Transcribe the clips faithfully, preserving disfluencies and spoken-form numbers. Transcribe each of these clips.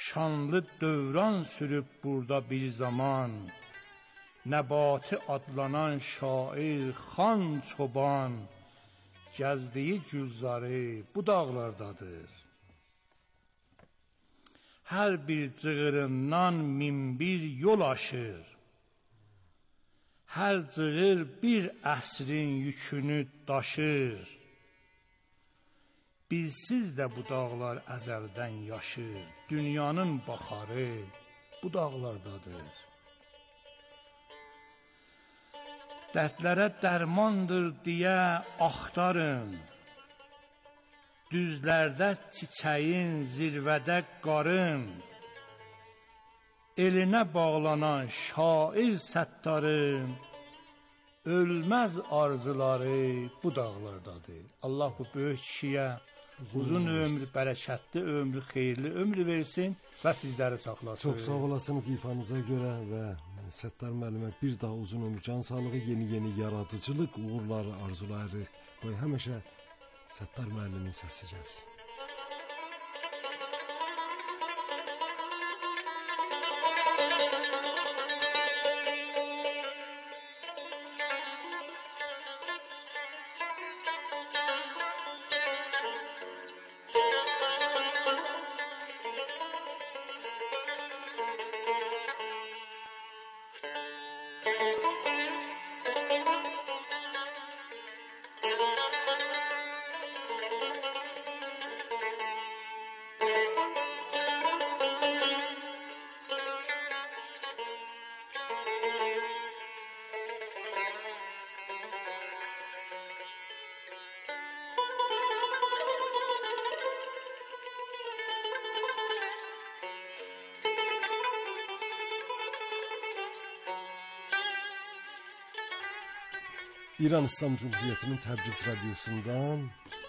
şanlı dövran sürüb burada bir zaman. Nəbati adlanan şair Xan Çoban gəzdiyi gülzarı bu dağlardadır. Hər bir cığırından min bir yol aşır. Hər cığır bir əsrin yükünü daşır. Bilsiz də bu dağlar əzəldən yaşır. Dünyanın baxarı bu dağlardadır. Dərdlərə dərmandır deyə axtarın. Düzlərdə çiçəyin, zirvədə qarın. Elinə bağlanan şair Səttarın ölməz arzuları bu dağlardadır. Allah bu böyük kişiyə uzun ömür, bərəkətli ömrü, xeyirli ömrü versin və sizləri saxlasın. Çox sağ olasınız ifanıza görə və Səttar müəllimə bir daha uzun ömür, can sağlığı, yeni-yeni yaradıcılıq uğurları arzulayırıq. Qoy həmişə Səttar müəllimin səsi gəlsin. İran İslam Cumhuriyeti'nin Təbriz Radyosu'ndan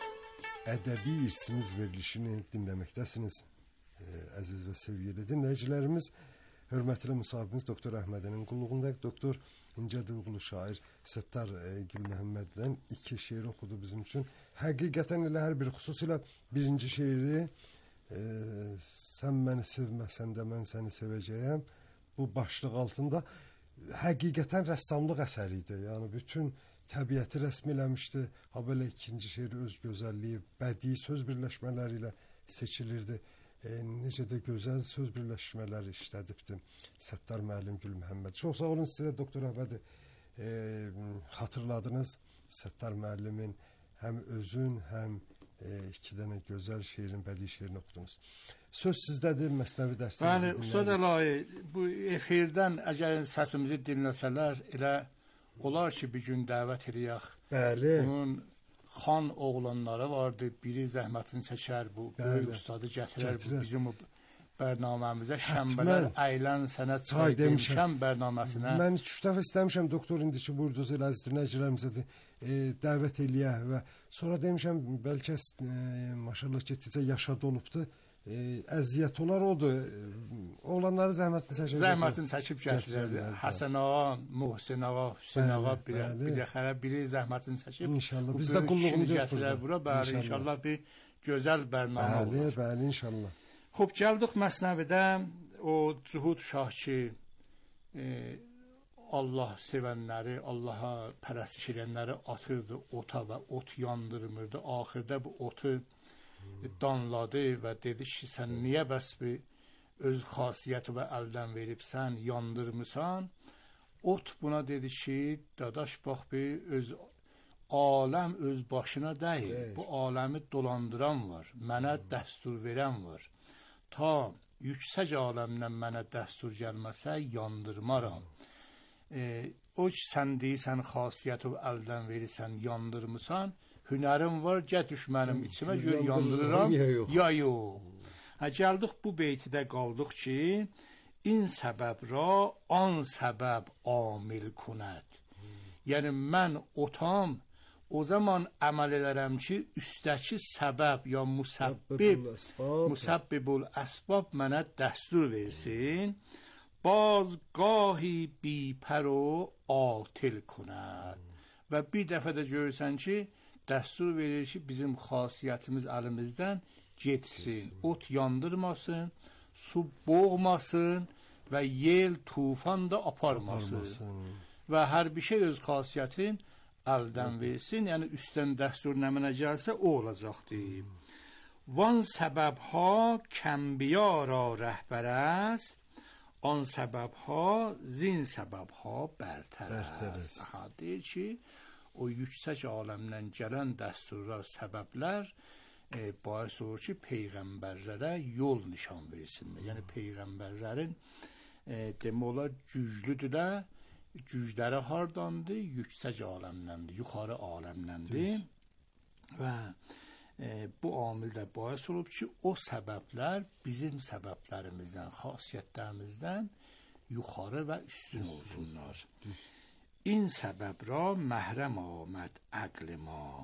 Ədəbi İrsimiz verilişini dinləməkdəsiniz. Ee, əziz və sevgili dinləyicilərimiz, hörmətli müsahibimiz Doktor Əhmədinin qulluğunda Doktor İncə Duyğulu şair Səttar e, Gülməhəmməddən iki şeir oxudu bizim üçün. Həqiqətən elə hər bir, xüsusilə birinci şeiri e, sən məni sevməsən də mən səni sevəcəyəm bu başlıq altında həqiqətən rəssamlıq əsəri idi. Yəni bütün təbiəti rəsm eləmişdi. Ha belə ikinci şeiri öz gözəlliyi, bədii söz birləşmələri ilə seçilirdi. E, necə də gözəl söz birləşmələri işlədibdi Səttar müəllim Gülməhəmməd. Çox sağ olun sizə Doktor Əhməd. E, xatırladınız Səttar müəllimin həm özün, həm e, iki dənə gözəl şeirin, bədii şeirini oxudunuz. Söz sizdədir, məsnəvi dərsinizi dinləyin. Yəni, Ustad Əlahi, bu efirdən əgər səsimizi dinləsələr, elə olar ki, bir gün dəvət edəyək. Bəli. Bunun xan oğlanları vardı, biri zəhmətini çəkər, bu böyük ustadı gətirər, bu bizim o bərnaməmizə, şənbələr əylən sənət çay demişəm bərnaməsinə. Mən üç dəfə istəmişəm, doktor indi ki, buyurdunuz elə əziz dinləyicilərimizə də e, dəvət eləyək və sonra demişəm, bəlkə e, maşallah getdikcə yaşa dolubdu. E, əziyyət olar odur. Oğlanları zəhmətini çəkib zəhmətini çəkib gətirirdi. Həsən ağa, Muhsin ağa, Hüseyn ağa bir də xərə biri zəhmətini çəkib. İnşallah biz də qulluğunu gətirər bura. Bəli, inşallah bir gözəl bərnamə olur. Bəli, bəli, inşallah. Xoş gəldik məsnəvidə. O Cuhud şah ki e, Allah sevənləri, Allaha pərəstiş edənləri atırdı ota və ot yandırmırdı. Axırda bu otu danladı və dedi ki, sən niyə bəs bir öz xasiyyəti və əldən veribsən, yandırmısan? Ot buna dedi ki, dadaş bax bir öz aləm öz başına deyil. Evet. Bu aləmi dolandıran var, mənə hmm. dəstur verən var. Ta yüksək aləmdən mənə dəstur gəlməsə, yandırmaram. Hmm. E, o ki, sən deyirsən, xasiyyəti və əldən verirsən, yandırmısan, hünərim var, gəl düş mənim içimə, gör yandırıram, ya yox. Ya yox. Hə, gəldik bu beytidə qaldıq ki, in səbəb ra, an səbəb amil kunət. Hmm. Yəni, mən otam, o zaman əməl edərəm ki, üstəki səbəb ya musabbib, musabbibul əsbab mənə dəstur versin, baz qahi bi pər o atil kunət. Hmm. Və bir dəfə də görürsən ki, dəstur verir ki, bizim xasiyyətimiz əlimizdən getsin, ot yandırmasın, su boğmasın və yel, tufan da aparmasın. aparmasın. Və hər bir şey öz xasiyyətin əldən versin. Yəni üstdən dəstur nə mənə gəlsə o olacaqdır. Van səbəbha kənbiya ra rəhbər است. آن سبب ها زین سبب ها برتر است. deyir ki, o yüksək aləmdən gələn dəsturlar, səbəblər e, bais olur ki, peyğəmbərlərə yol nişan versinlər. Yəni peyğəmbərlərin e, demək olar güclüdürlər. Gücləri hardandır? Yüksək aləmdəndir, yuxarı aləmdəndir. Və e, bu amil də bais olub ki, o səbəblər bizim səbəblərimizdən, xasiyyətlərimizdən yuxarı və üstün olsunlar. İn səbəb ra məhrəm آمد عقل ما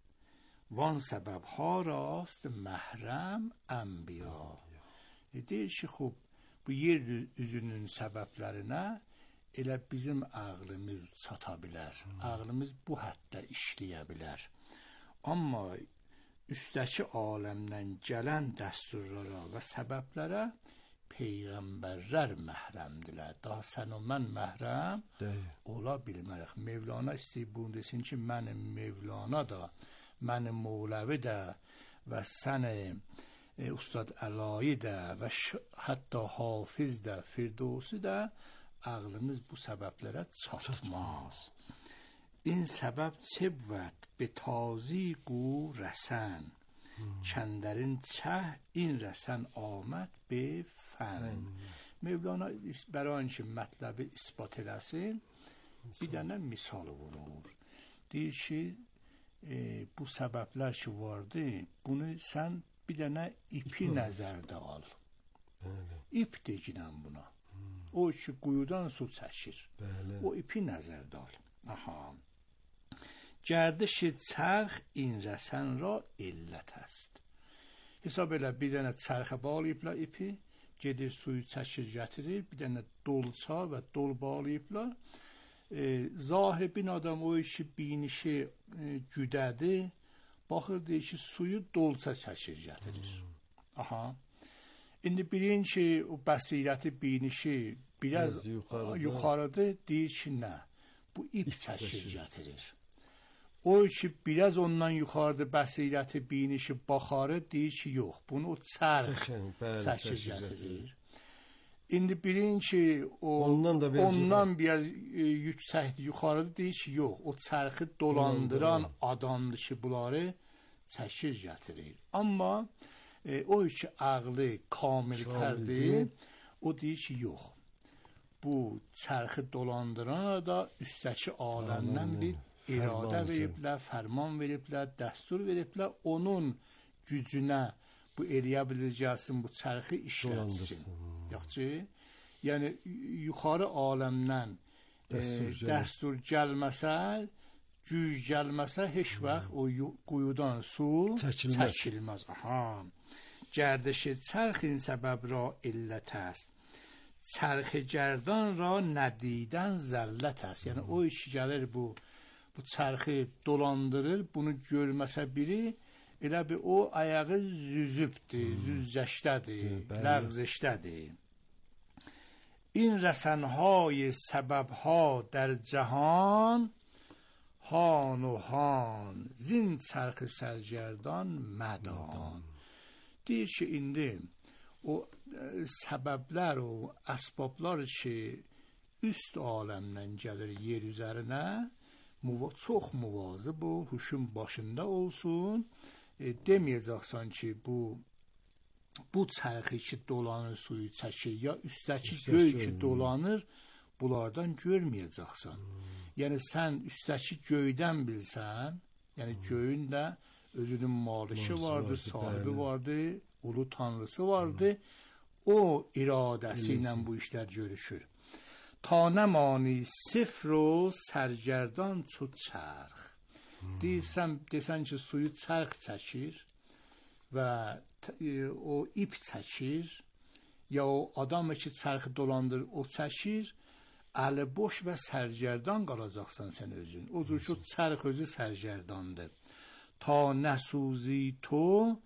وان səbəb ha rast məhrəm ənbiya. Deyir ki, xub, bu yer üzünün səbəblərinə elə bizim ağlımız çata bilər. Hmm. Ağlımız bu həddə işləyə bilər. Amma üstəki aləmdən gələn dəsturlara və səbəblərə peyğəmbərlər məhrəmdilər. Daha sən o mən məhrəm Deyil. ola bilmərək. Mevlana istəyib bunu desin ki, mənim Mevlana da, mənim Moğləvi də və səni e, Ustad Əlayi də və hətta Hafiz də, Firdovsi də ağlımız bu səbəblərə çatmaz. این سبب چه بود به تازیگو رسن چندرین چه این رسن آمد به فن. Mevlana برای اینکه مطلب اثبات رسن bir dənə misal vurur. Deyir ki, e, bu səbəblər ki vardı, bunu sən bir dənə ipi nəzərdə al. Bəli. İp deyilən buna. Hmm. O ki quyudan su çəkir. Bəli. O ipi nəzərdə al. Aha. گردش چرخ این رسن را علت است. Hesab elə bir dənə çərxə bağlayıblar ipi, gedir suyu çəkir gətirir, bir dənə dolça və dol bağlayıblar. E, zahir adam o işi binişi e, güdədir, baxır deyir ki, suyu dolça çəkir gətirir. Hmm. Aha. İndi bilin ki, o bəsirəti binişi biraz yuxarıdır. yuxarıdır, deyir ki, nə? Bu ip, ip çəkir gətirir. O ki biraz ondan yuxarıda bəsirəti binişi baxarı deyir ki, yox, bunu o çərx çəkir gətirir. İndi bilin ki, o ondan, da biraz ondan biraz e, yüksək yuxarıda deyir ki, yox, o çərxi dolandıran adamdır ki, bunları çəkir gətirir. Amma e, o ki ağlı kamiltərdir, o deyir ki, yox, bu çərxi dolandıran da üstəki aləmdən bir iradə veriblər, fərman veriblər, dəstur veriblər, onun gücünə bu eləyə biləcəksin, bu çərxi işlətsin. Yoxçı, yəni yuxarı aləmdən dəstur, e, dəstur gəlməsə, güc gəlməsə, heç vaxt o quyudan su çəkilməz. çəkilməz. Aha. Gərdişi çərxin səbəb ra illət است. Çərxi gərdan ra nədidən zəllət است. Yəni o işi gəlir bu bu çərxi dolandırır, bunu görməsə biri, elə bir o ayağı züzübdir, hmm. züzcəşdədir, hmm, ləğzişdədir. این رسنهای سببها در جهان هان و هان زین çərxi sərgərdan mədan. Deyir ki, indi o e, səbəblər, o əsbablar ki, üst aləmdən gəlir yer üzərinə, Muva, çox muvazıb bu, huşun başında olsun. E, deməyəcəksən ki, bu bu çərxi ki dolanır, suyu çəkir, ya üstəki göy ki dolanır, bunlardan görməyəcəksən. Hmm. Yəni sən üstəki göydən bilsən, yəni hmm. göyün də özünün malişi vardır, vardır, sahibi bəli. vardır, ulu tanrısı vardır. Hmm. O iradəsi ilə bu işlər görüşür. تا نمانی صفر و سرگردان چو چرخ. دیسم دیسن که سوی چرخ çəkir və o ip çəkir ya o adamı ki çərxi dolandır o çəkir, əli boş və sərgərdan qalacaqsan sən özün. O cür ki çərx özü sərgərdandır. Ta nəsuzi to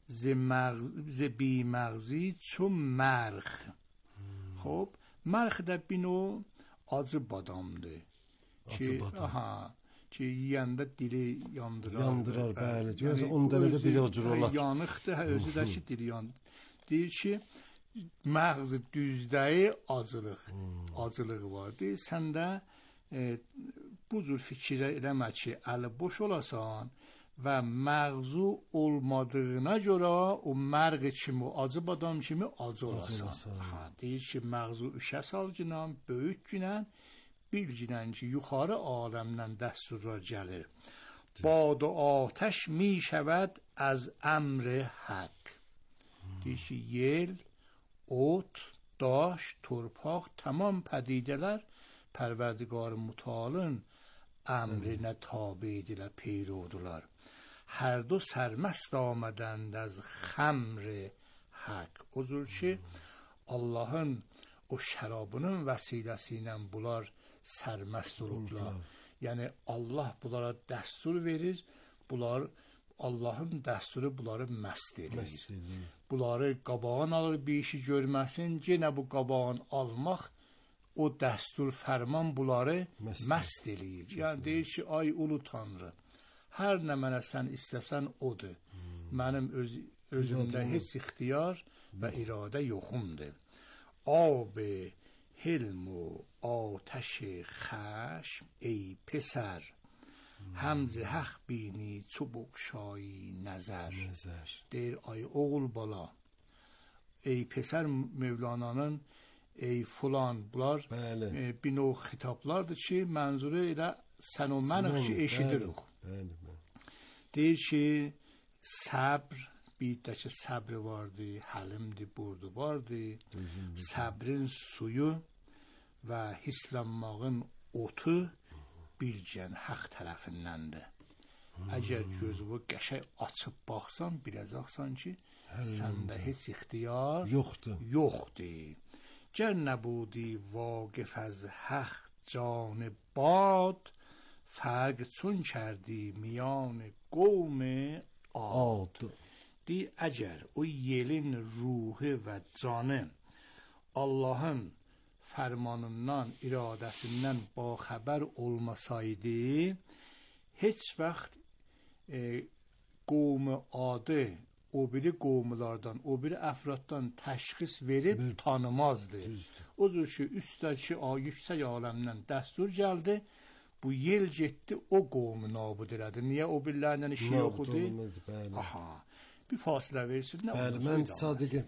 ز مغز بی مغزی چون مرخ. خب مرخ در بینو acı badamdır. Acı ki, badam. Aha, ki yeyəndə dili yandırar. Yandırar, bəli. Yəni, onun dərəcə biri o cür olar. Yanıqdır, özü də ki, dili yandır. Deyir ki, məğzi düzdəyi acılıq, hmm. acılığı var. Deyir, sən də e, bu cür fikirə eləmə ki, əli boş olasan və məğzu olmadığına görə o mərq kimi, acı badam kimi acı olasan. Ha, deyir ki, məğzu üşə salgınan, böyük günən, bilginən ki, yuxarı aləmdən dəsturlar gəlir. Bad و آتش می şəvəd az əmri haqq. Deyir ki, yel, ot, daş, torpaq, tamam pədidələr Pərverdigar mütalın əmrinə tabidirlər, peyrodular. Hər dو sərməst آمدند از خمر haqq. O cür ki, Allahın o şərabının vəsiləsi ilə bunlar sərməst olublar. Yəni Allah bunlara dəstur verir, bunlar Allahın dəsturu bunları məst edir. Bunları qabağın alır, bir işi görməsin, yenə bu qabağın almaq, o dəstur fərman bunları məst eləyir. Yəni deyir ki, ay ulu Tanrı, hər nə mənə sən istəsən odur. Mənim öz, özümdə heç ixtiyar və iradə yoxumdur. Ab حلم و آتش خشم ای پسر هم ز حق بینی چو بگشایی نظر. deyir ay oğul bala, ey pəsər Mevlana'nın ey fulan, bunlar e, bir növ xitablardır ki, mənzuru elə sən o mənıq ki, eşidirik. Deyir ki, səbr, bir də ki, səbr vardı, həlimdi, burdu vardı. Səbrin suyu və hislanmağın otu bilgən haqq tərəfindəndir. Hmm. Əgər gözünü qəşəng açıb baxsan, biləcəksən ki, səndə heç ixtiyar yoxdur. yoxdur. Gər nəbudi vaqif az haqq can bad, fərq çün kərdی میان قوم عاد. Deyir, əgər o yelin ruhu və canı Allahın fərmanından, iradəsindən baxəbər olmasaydı, heç vaxt e, qovmu adı o biri qovmulardan, o biri əfraddan təşxis verib bir, tanımazdı. Düzdür. O cür ki, üstdəki yüksək aləmdən dəstur gəldi, bu yel getdi, o qovmu nabud elədi. Niyə o birilərlə işi yoxudu? Aha, bir fasilə versin. Bəli, mən sadiqim.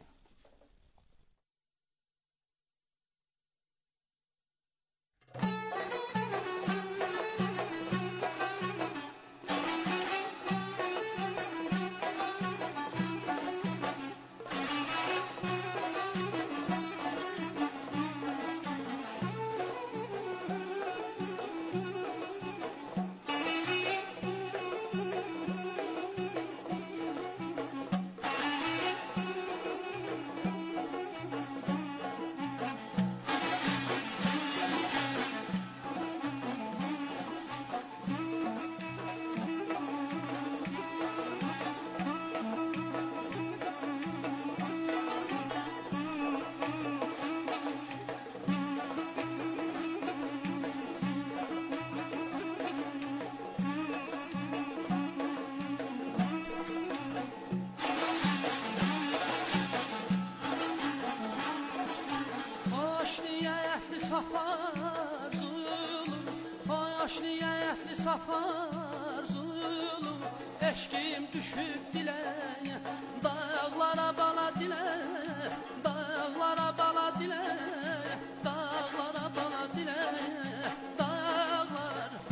Safar zulu, eşkim düşüp dile, dağlara bala dile, dağlara bala dile, dağlara bala dile, dağlar.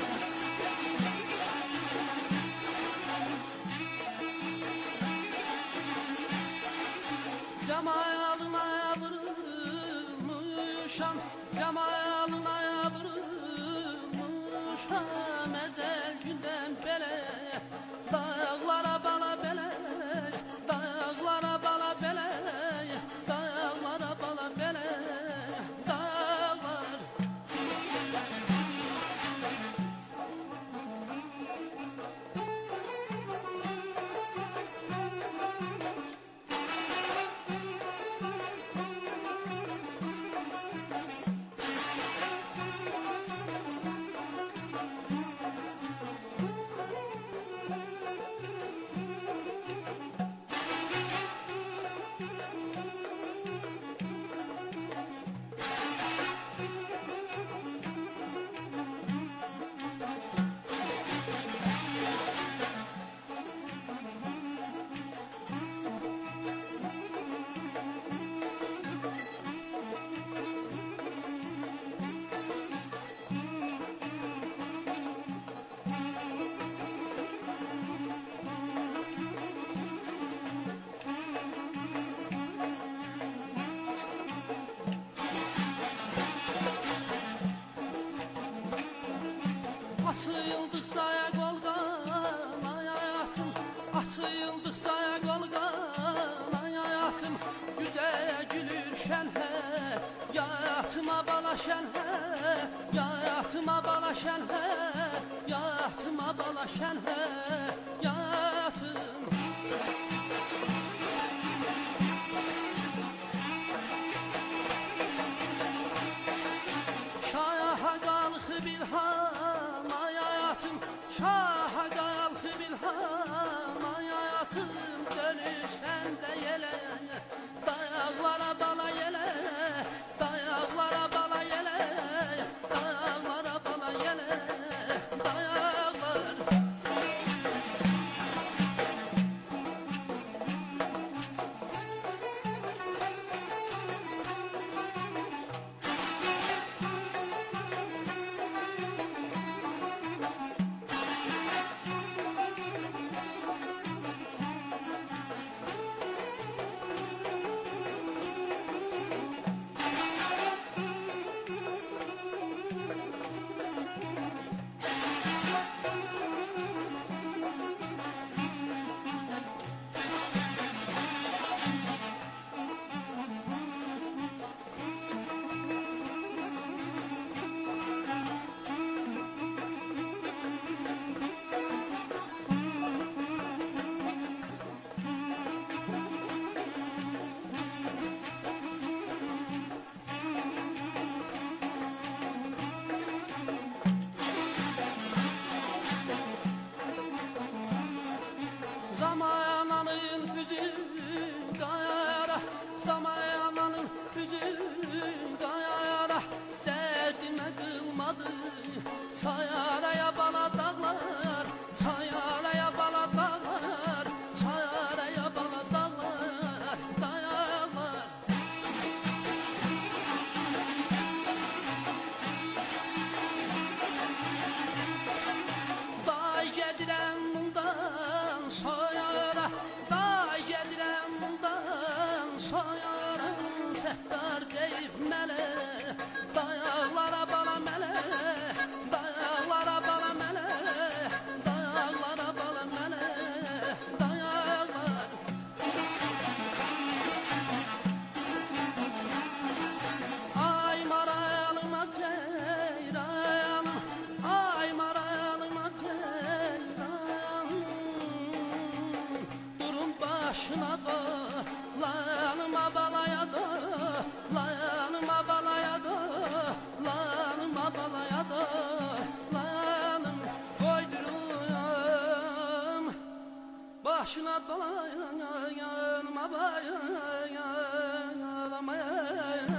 Cemalına vurulmuşam, cemalına vurulmuşam, ezel günden bele, dağlara bala bele, dağlara bala bele, dağlara bala bele, dağlar. açıldıkça kolgan ay hayatım, açıldıkça kolgan ay hayatım, güzel gülür şen he, yatıma bala şen he, yatıma bala şen he, yatıma bala şen he, yatım. Şaha kalkı bilham ay hayatım, şaha kalkı bilham ay hayatım, dönürsen de yele, dayaklara bala yele, dayaklara bala yele, dayaklara bala yele, dayaklar. Zamananın yüzü kayara, zamananın yüzü kayara, derdime kılmadı, sayaraya bana dağlar, sayaraya bana dağlar, sayaraya bana dağlar, dağlar. Day gedirem bundan soyara, day gedirem bundan soyara, sehtar deyip mele, dayaklara bala mele, dayaklara bala mele, dayaklara bala mele, dayaklar. Ay marayalıma ceyranım, ay marayalıma ceyranım, durun başına da, lanıma balaya da, lanıma balaya da, lanıma balaya da, lanım koyduruyorum, başına dolayan yanıma bayan.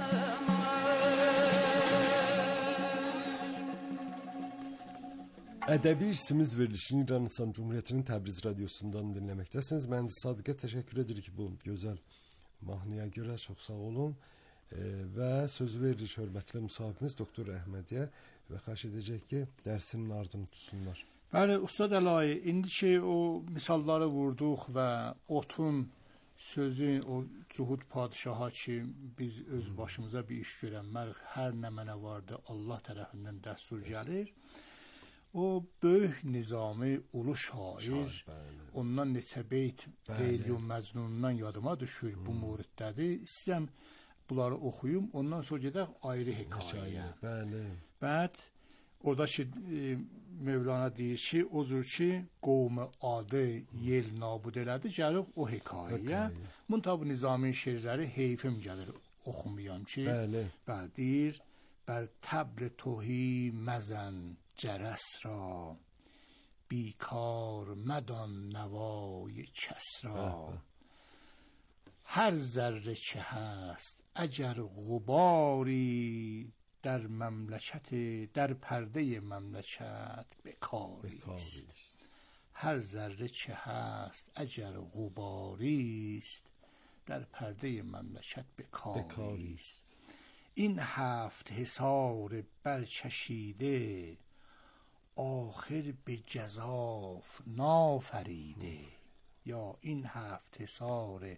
Ədəbi irsimiz verilişini İran İslam Cumhuriyyətinin Təbriz radiosundan dinləməkdəsiniz. Mühəndis Sadiqə təşəkkür edirik bu gözəl mahnıya görə. Çox sağ olun. E, və sözü veririk hörmətli müsahibimiz Doktor Əhmədiyə və xahiş edəcək ki, dərsinin ardını tutsunlar. Bəli, Ustad Əlayi, indi ki o misalları vurduq və otun sözü, o Cuhud padişaha ki, biz öz başımıza bir iş görənmək, hər nə mənə vardı, Allah tərəfindən dəstur gəlir. O böyük nizami ulu şair, ondan neçə beyt Leyli Məcnunundan yadıma düşür bu muriddədir. İstəyirəm bunları oxuyum, ondan sonra gedək ayrı hekayə. Bəli. Bəd, orada ki, e, Mevlana deyir ki, o cür ki, qovmu adı yel nabud elədi, gəlir o hekayəyə. Bunun tabi nizami şeirləri heyfim gəlir, oxumayam ki. Bəli. Bəli, deyir, bər təbr tohi məzən cərəs را بیکار مدان نوای کس را هر ذره که هست اگر غباری در مملکت در پرده مملکت بکاری است هر ذره که هست اگر غباری است در پرده مملکت بکاری است این هفت حصار برچشیده آخر به جزاف نافریده یا این هفت حصار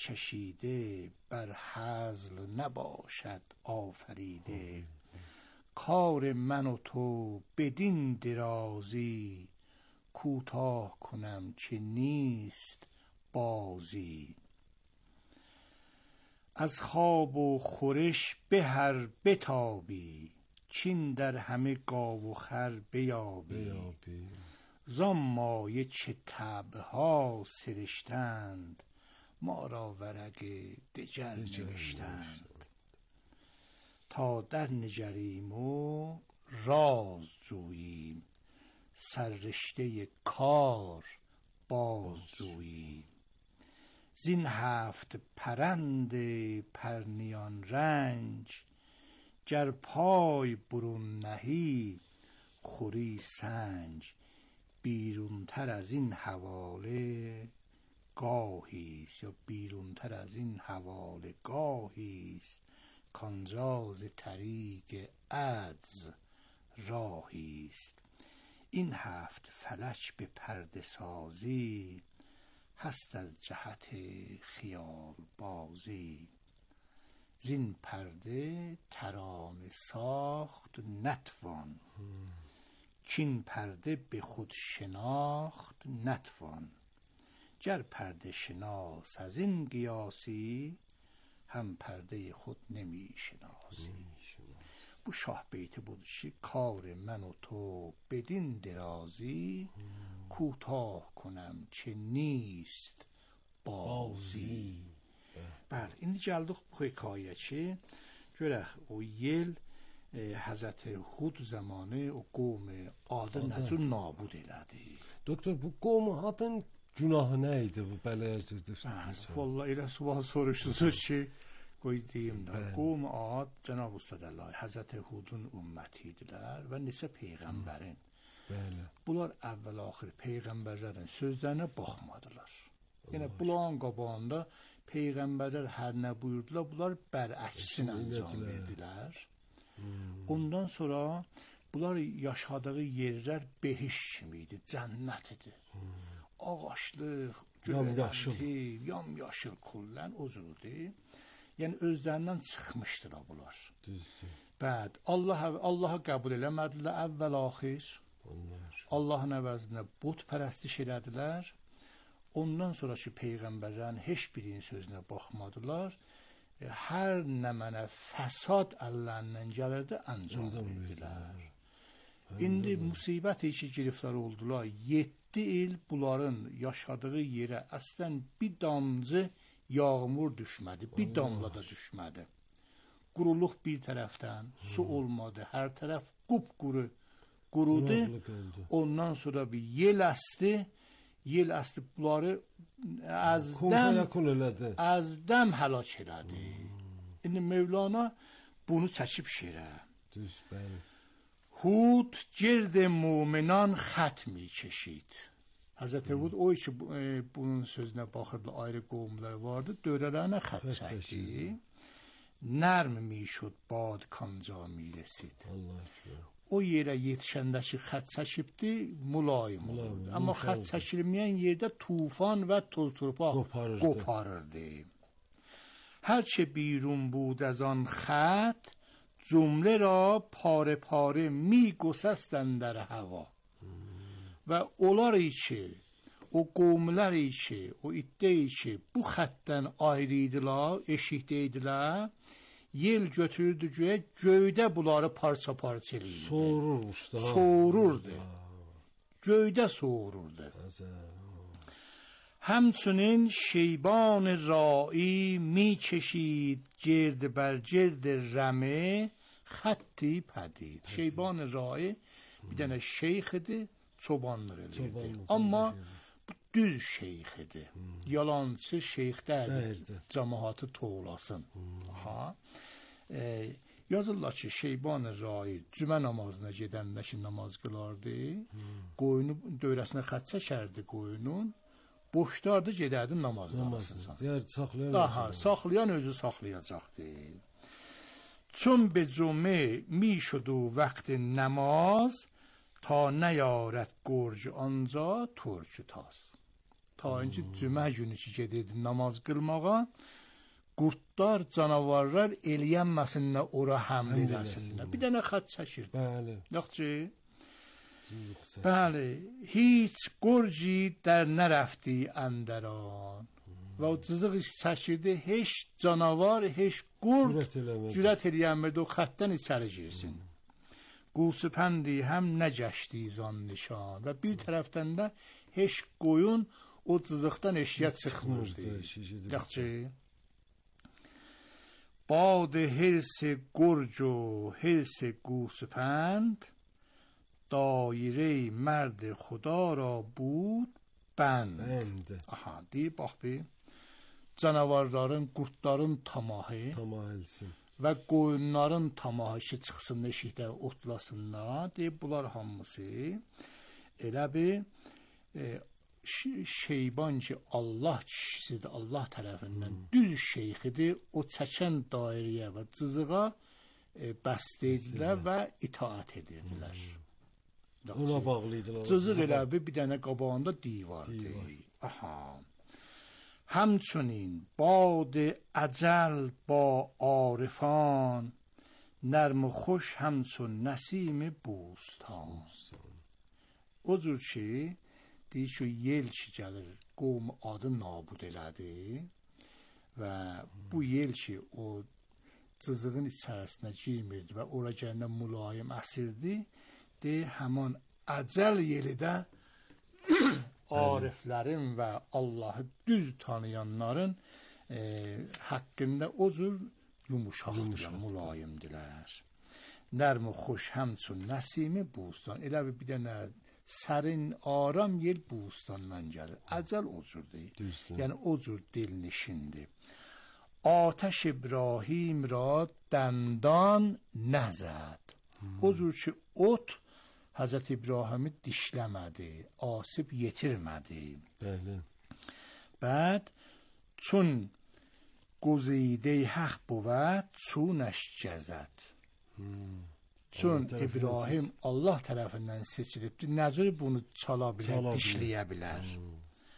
برچشیده بر هزل نباشد آفریده کار من و تو بدین درازی کوتاه کنم چه نیست بازی. از خواب و خورش به هر بتابی چین در همه گاو و خر بیابی. زان مایه چه طبعها سرشتند ما را ورق دگر نوشتند. تا در نجریم و راز جوییم سررشته کار باز جوییم. زین هفت پرند پرنیان رنج گر پای برون نهی خوری سنج. بیرونتر از این حواله گاهیست یا بیرونتر از این حواله گاهیست کانجا ز طریق عجز راهیست. این هفت فلک به پرده سازی هست از جهت خیال بازی. زین پرده ترانه ساخت نتوان چین پرده به خود شناخت نتوان. گر پرده شناس از این قیاسی هم پرده خود نمی شناسی. Bu şah beyti budur ki kar mən o to bedin درازی کوتاه کنم چه نیست بازی. بله این gəldik bu hekayəçi görək o yel e, Həzrəti Hud zamanı o qovm adı nəcür nabud elədi. Doktor bu qovm adın günahı nə idi bu bələyəcəkdir? Vallahi elə sual soruşdunuz ki qoy deyim də qovm ad Cənab Ustadəllah Həzrəti Hudun ümmətidilər və neçə peyğəmbərin. Bəli. Bunlar əvvəl axır peyğəmbərlərin sözlərinə baxmadılar. Yəni bunların qabağında peyğəmbərlər hər nə buyurdular, bunlar bərəksinə anlam verdilər. Hmm. Ondan sonra bunlar yaşadığı yerlər behiş kimi idi, cənnət idi. Hmm. Ağaçlıq, göyərti, yamyaşıl kullən o cürdür. Yəni özlərindən çıxmışdılar bunlar. Düzdür. Bəd Allah Allah'a qəbul eləmədilər əvvəl axir. Onlar. Allahın əvəzinə but pərəstiş elədilər. Ondan sonraki peyğəmbərlərin heç birinin sözünə baxmadılar. E, hər nə mənə fəsad əllərindən gəlirdi ancaq verdilər. İndi müsibət işi giriftar oldular. yeddi il bunların yaşadığı yerə əslən bir damcı yağmur düşmədi, bir damla da düşmədi. Quruluq bir tərəfdən, su olmadı, hər tərəf qupquru qurudu. Ondan sonra bir yel əsdi. Yel əsdi bunları əzdəm, əzdəm həlak elədi. İndi Mevlana bunu çəkib şirə. Düz, bəli. Hud gird mu'minan xət mi çeşid. Həzrəti Hud o ki e, bunun sözünə baxırdı, ayrı qovumlar vardı, dörələrinə xət çəkdi. Nərm mi şud bad kanca mi resid. Allah şükür. O yerə yetişəndəki xət çəkibdi, mülayim olurdu. Amma xət çəkilməyən yerdə tufan və toz torpaq qoparırdı. qoparırdı. Hər çə birun bud az an xət cümlə را پاره پاره می گسستند در هوا. Və onlar ki, o qovmlar ki, o iddə ki, bu xəttdən ayrı idilər, eşikdə idilər, yel götürürdü göyə, göydə bunları parça-parça eləyirdi. Soğururmuş da. Soğururdu. Göydə soğururdu. همچنین شیبان رائی می کشید گرد بر گرد رمه خطی پدید. Şeyban Rai bir dənə şeyx idi, çobanlıq edirdi. Amma bu düz şeyx idi. Hmm. Yalançı şeyx dərdi. Cəmaatı toğlasın. Hmm. Ha. E, yazırlar ki, Şeyban Rai cümə namazına gedəndə ki, namaz qılardı. Hmm. Qoyunu dövrəsinə xət çəkərdi qoyunun. Boşlardı gedərdi namazlarısın. Deyər, saxlayan Daha, saxlayan özü saxlayacaqdı. چون به جمعه می شد و وقت نماز تا نیارد گرج آنجا ترک تاز. تا اینکه cümə günü ki gedirdi namaz qılmağa, qurtlar, canavarlar eləyənməsinlər, ora həml Həml eləsinlər. eləsinlər. Bir dənə xətt çəkirdi. Bəli. Yaxşı. Cızıq səs. Bəli, heç qurci در نرفتی اندران و o cızıq çəkirdi, heç canavar, heç qurd Cürət eləmədi. cürət eləyənmirdi o xəttdən içəri girsin. Qusupəndi həm nə gəşdi zan nişan və bir tərəfdən də heç qoyun o cızıqdan eşiyə çıxmırdı. Yaxşı. باد حرص گرج و حرص گوسپند دایره مرد خدا را بود بند. Bənd. Aha, deyib bax bir canavarların, qurtların tamahı Tamahilsin. və qoyunların tamahı ki çıxsın eşikdə otlasınlar. Deyib bunlar hamısı elə bir e, şeyban ki Allah kişisidir, Allah tərəfindən hmm. düz şeyxidir, o çəkən dairəyə və cızığa e, bəst edilər və itaat edirdilər. Hmm. Ona bağlıydılar. Cızıq elə bir, bir dənə qabağında divardı. Divar. Aha. همچنین باد اجل با عارفان نرم و خوش همچون نسیم بوستان. O cür ki deyir ki yel ki gəlir qovm adı nabud elədi və bu yel ki o cızığın içərisinə girmirdi və ora gələndə mülayim əsirdi, deyir həman əcəl yeli də ariflərin və Allahı düz tanıyanların e, haqqında o cür yumuşaqdırlar, mülayimdilər. Nərm و خوش همچون نسیم بوستان. Elə bir dənə sərin, aram yer bustandan gəlir. Əcəl o cür deyil. Yəni o cür dilnişindir. Atəş İbrahim را دندان نزد. O cür ki ot Hazreti İbrahim'i dişləmədi, asib yetirmədi. Bəli. Bəd çün quzidə haq بود çunəş gəzət. Çün İbrahim Allah tərəfindən seçilibdir. Nəcür bunu çala bilər, çala dişləyə bilər. Hmm.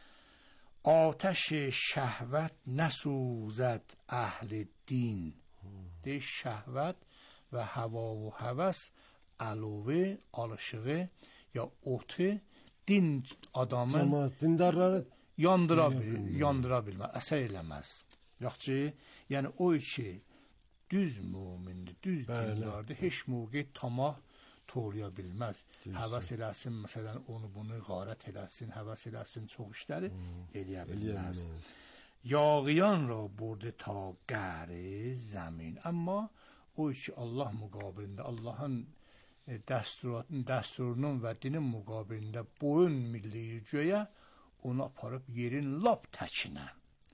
Atəş şəhvət nəsuzət əhli din. Hmm. Deyir şəhvət və hava və həvəs علاوه alışığı ya otu din adamın Cəmaət dindarları yandıra bilir, yandıra bilməz, əsər eləməz. Yaxşı, yəni o ki düz mömindir, düz dindardır, heç mövqe tamah toğlaya bilməz. Həvəs eləsin, məsələn, onu bunu qarət eləsin, həvəs eləsin, çox işləri hmm. eləyə bilməz. Yağıyan ra burdu ta qəri zəmin. Amma o ki Allah müqabilində, Allahın dəsturun, dəsturunun və dinin müqabilində boyun milliyir göyə, onu aparıb yerin lap təkinə.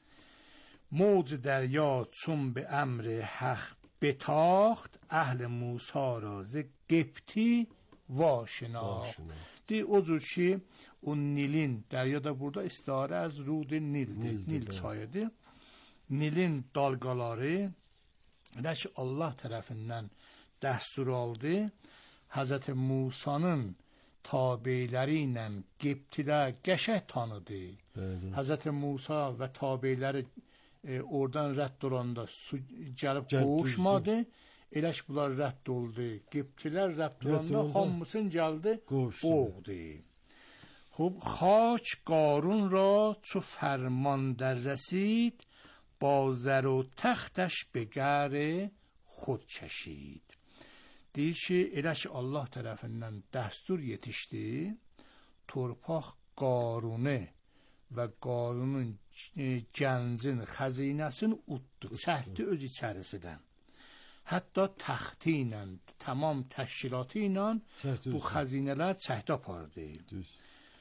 موج دریا چون به امر حق بتاخت اهل موسی را ز قبطی واشناخت. دی o cür ki o Nilin, derya da burada istare az rud Nil'dir, Nil, Nil çayıdır. Nilin dalgaları elə ki Allah tərəfindən dəstur aldı. Hazreti Musa'nın tabiləri ilə Qibtilər qəşəng tanıdı. Bəli. Hazreti Musa və tabiləri e, oradan rədd olanda su gəlib qoğuşmadı. Elə ki bunlar rədd oldu. Qibtilər rədd olanda hamısın gəldi boğdu. خب خاک قارون را چو فرمان در رسید با زر و تختش به گر خود کشید. deyir ki, elə ki Allah tərəfindən dəstur yetişdi, torpaq Qarunu və Qarunun gəncin xəzinəsini utdu, çəkdi öz içərisidən. Hətta təxti ilə, tamam təşkilatı ilə bu xəzinələr çəkdi apardı. Düz.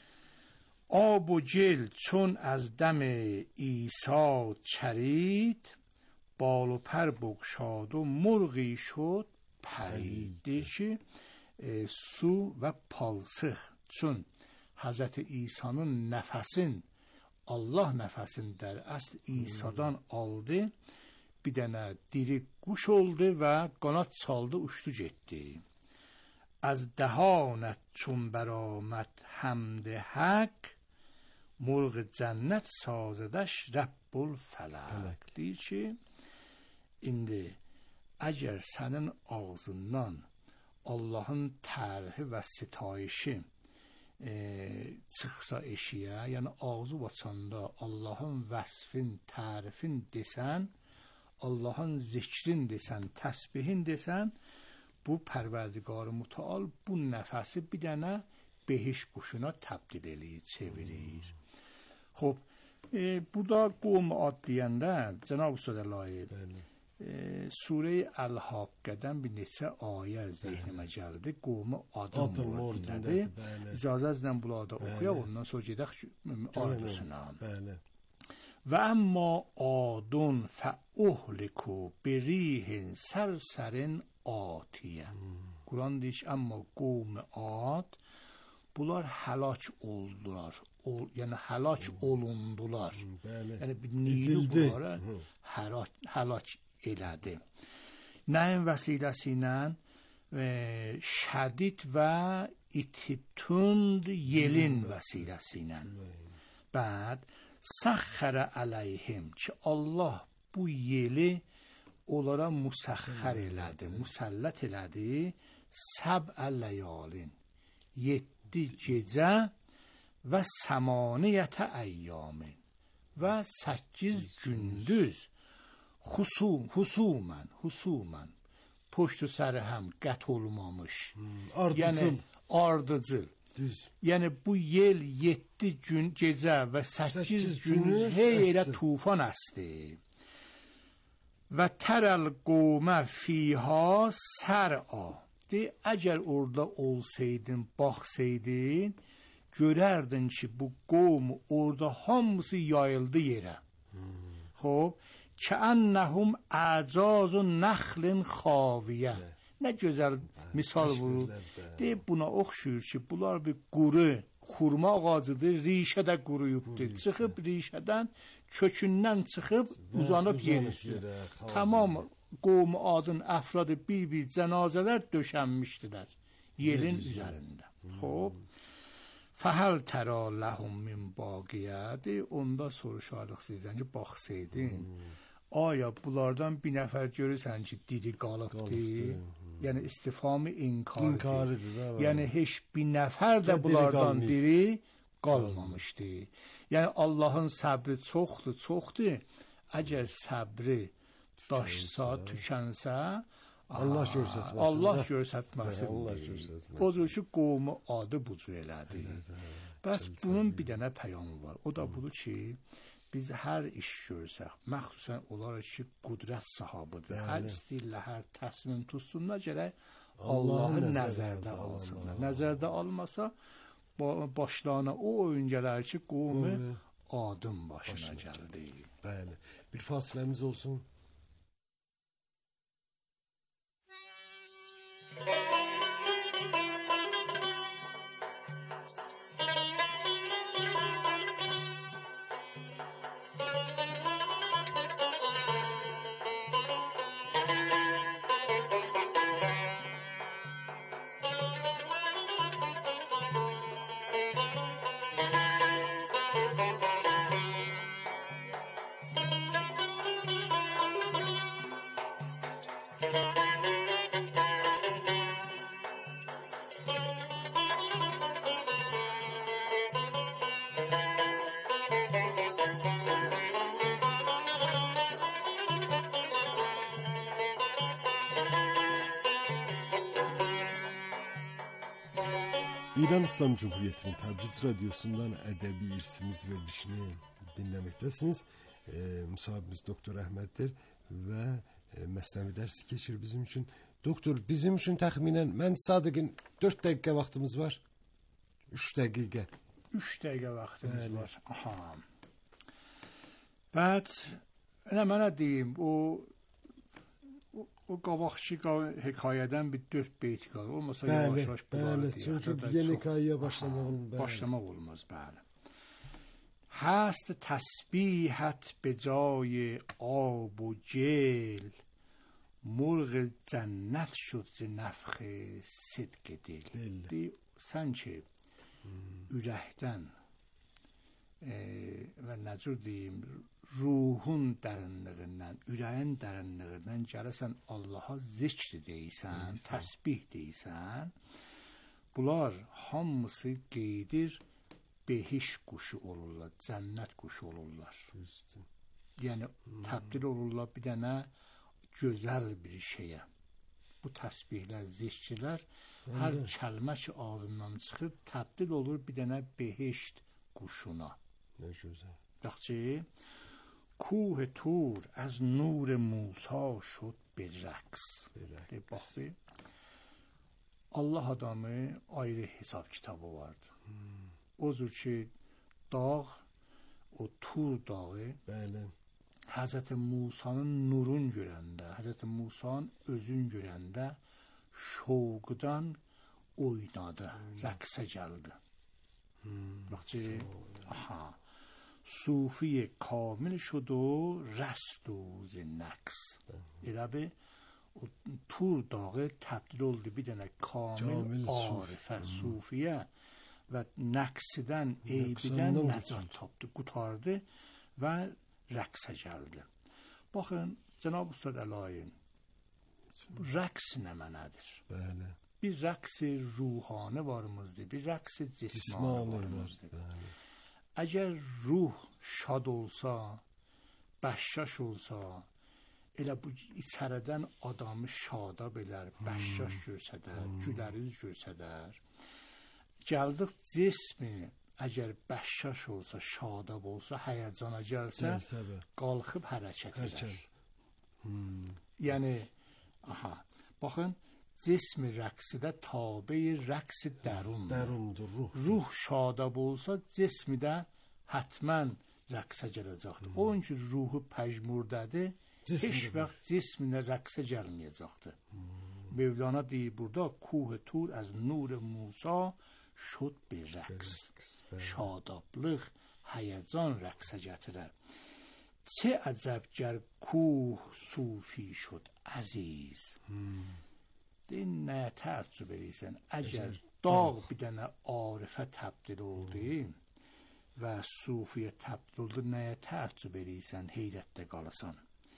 آب و گل چون از دم عیسی چرید بال و پر بگشاد و مرغی شد پرید. deyir ki e, su və palsıq çün Hazreti İsa'nın nəfəsin Allah nəfəsin dər əsl İsa'dan aldı, bir dənə diri quş oldu və qanat çaldı, uçdu getdi. از دهانت چون برآمد حمد حق مرغ جنت سازدش رب الفلک. deyir ki indi əgər sənin ağzından Allahın tərifi və sitayişi e, çıxsa eşiyə, yəni ağzı açanda Allahın vəsfin, tərifin desən, Allahın zikrin desən, təsbihin desən, bu Pərverdigar-ı Mütəal bu nəfəsi bir dənə behiş quşuna təbdil eləyir, çevirir. Xub, e, burada qovm ad deyəndə Cənab Üstad Əlayev e, Sure Əl-Haqqədən bir neçə ayə zehnimə gəldi. Qovm adım müəddindədir. İcazənizlə bunları oxuyaq, ondan sonra gedək ardısına. Və əmmə adun fəuhliku birihin sərsərin atiyə. Quran deyir ki, əmmə qovm ad bunlar həlak oldular. Ol, yəni həlak olundular. Yəni bir nidu bunlara həlak, həlak elədi. Nəyin vəsiləsi ilə? E, şədid və ititund yelin vəsiləsi ilə. Bəd səxxərə ələyhim ki, Allah bu yeli onlara müsəxxər elədi, müsəllət elədi. Səb'ə ləyalin, yeddi gecə və səmaniyyətə əyyamın və səkkiz gündüz xusum, xusumən, xusumən poştu səri həm qət olmamış. Hmm, ardıcıl. Yəni, ardıcıl. Düz. Yəni bu yel yeddi gün gecə və səkkiz gün heylə tufan əsdi. Və tərəl qovmə fiyha sər'a. De, əgər orada olsaydın, baxsaydın, görərdin ki, bu qovm orada hamısı yayıldı yerə. Hmm. Xob, kəənnəhum əcazu nəxlin xaviyə. Nə gözəl misal vurur. De, buna oxşuyur ki, bunlar bir quru, xurma ağacıdır, rişədə quruyubdur. Çıxıb rişədən, kökündən çıxıb, uzanıb yerir. Tamam, qovm adın əfradı bir-bir cənazələr döşənmişdilər yerin üzərində. Xob, fəhəl tərə ləhum min baqiyyədir. Onda soruşarıq sizdən ki, baxsaydın, aya bunlardan bir nəfər görürsən ki, diri qalıbdır, yəni istifamı inkarıdır. Yəni heç bir nəfər də bunlardan diri qalmamışdır. Yəni Allahın səbri çoxdur, çoxdur. Əgər səbri daşsa, tükənsə, Allah görsətməsin. Allah görsətməsin. O cür ki, qovmu adı bu cür elədi. Bəs bunun bir dənə pəyamı var. O da budur ki, biz hər iş görsək, məxsusən olaraq ki, qudrət sahabıdır. Hər istəyirlər, hər təsmin tutsunlar, gərək Allahı nəzərdə alsınlar. Nəzərdə almasa, başlarına o oyun gələr ki, qovmu adın başına gəldi. Bəli. Bir fasiləmiz olsun. İran İslam Cumhuriyeti'nin Təbriz Radyosu'ndan Ədəbi İrsimiz verilişini dinləməkdəsiniz. E, müsahibimiz Doktor Əhməddir və e, məsnevi dərsi keçir bizim üçün. Doktor, bizim üçün təxminən, mən Sadiqin dörd dəqiqə vaxtımız var. üç dəqiqə. üç dəqiqə vaxtımız Bəli. var. Aha. Bəd, elə mənə deyim, o O qabaqçı hekayədən bir dörd beyt qalır. Olmasa yavaş-yavaş bunları deyək. Bəli, çünki yeni hekayəyə başlamaq, başlamaq olmaz, bəli. Həst təsbihət becay ab و جل مرغ cənnət şud nəfx sidq dil. Sən ki, ürəkdən e, və nə cür deyim, ruhun dərinliyindən, ürəyin dərinliyindən gələrsən Allaha zikr deyirsən, təsbih deyirsən. Bunlar hamısı qeydir behiş quşu olurlar, cənnət quşu olurlar. Düzdür. Yəni təbdil olurlar bir dənə gözəl bir şeyə. Bu təsbihlər, zikrlər hər kəlmə ki ağzından çıxır, təbdil olur bir dənə behişt quşuna. Nə gözəl. Yaxşı, کوه طور از نور موسی شد به رقص. به Bax bir. Allah adamı ayrı hesab kitabı vardı. Hmm. O cür ki dağ, o Tur dağı, bəli, Həzrət Musanın nurun görəndə, Həzrət Musanın özün görəndə şovqdan oynadı, rəqsə gəldi. Hmm. Baxçı, aha. Sufi kamil şد و رست و ز نقص. elə bir o Tur dağı təbdil oldu bir dənə kamil arifə, sufiyə və nəqsidən, eybidən nəcat tapdı, qutardı və rəqsə gəldi. Baxın, Cənab Ustad Əlayin, bu rəqs nə mənadır? Bəli. Bir rəqsi ruhani varımızdır, bir rəqsi cismani varımızdır. Əgər ruh şad olsa, bəşşaş olsa, elə bu içəridən adamı şada bilər, bəşşaş görsədər, güləriz görsədər. Gəldik cismi, əgər bəşşaş olsa, şadab olsa, həyəcana gəlsə, qalxıb hərəkət edər. Hmm. Yəni, aha, baxın, cismi rəqsidə tabi rəqsi dərundur. Dərundur, ruh. Ruh şadab olsa, cismi də hətmən rəqsə gələcəkdir. Hmm. Onun ki, ruhu pəjmurdədir, heç vaxt cisminə rəqsə gəlməyəcəkdir. Hmm. Mevlana deyir burada, کوه طور از نور موسی شد به رقص. شادابلıq, həyəcan rəqsə gətirər. چه عجب گر کوه صوفی شد عزیز. Deyin, nəyə təəccüb edirsən? Əgər dağ bir dənə arifə təbdil oldu və sufiyə təbdil oldu, nəyə təəccüb edirsən, heyrətdə qalasan?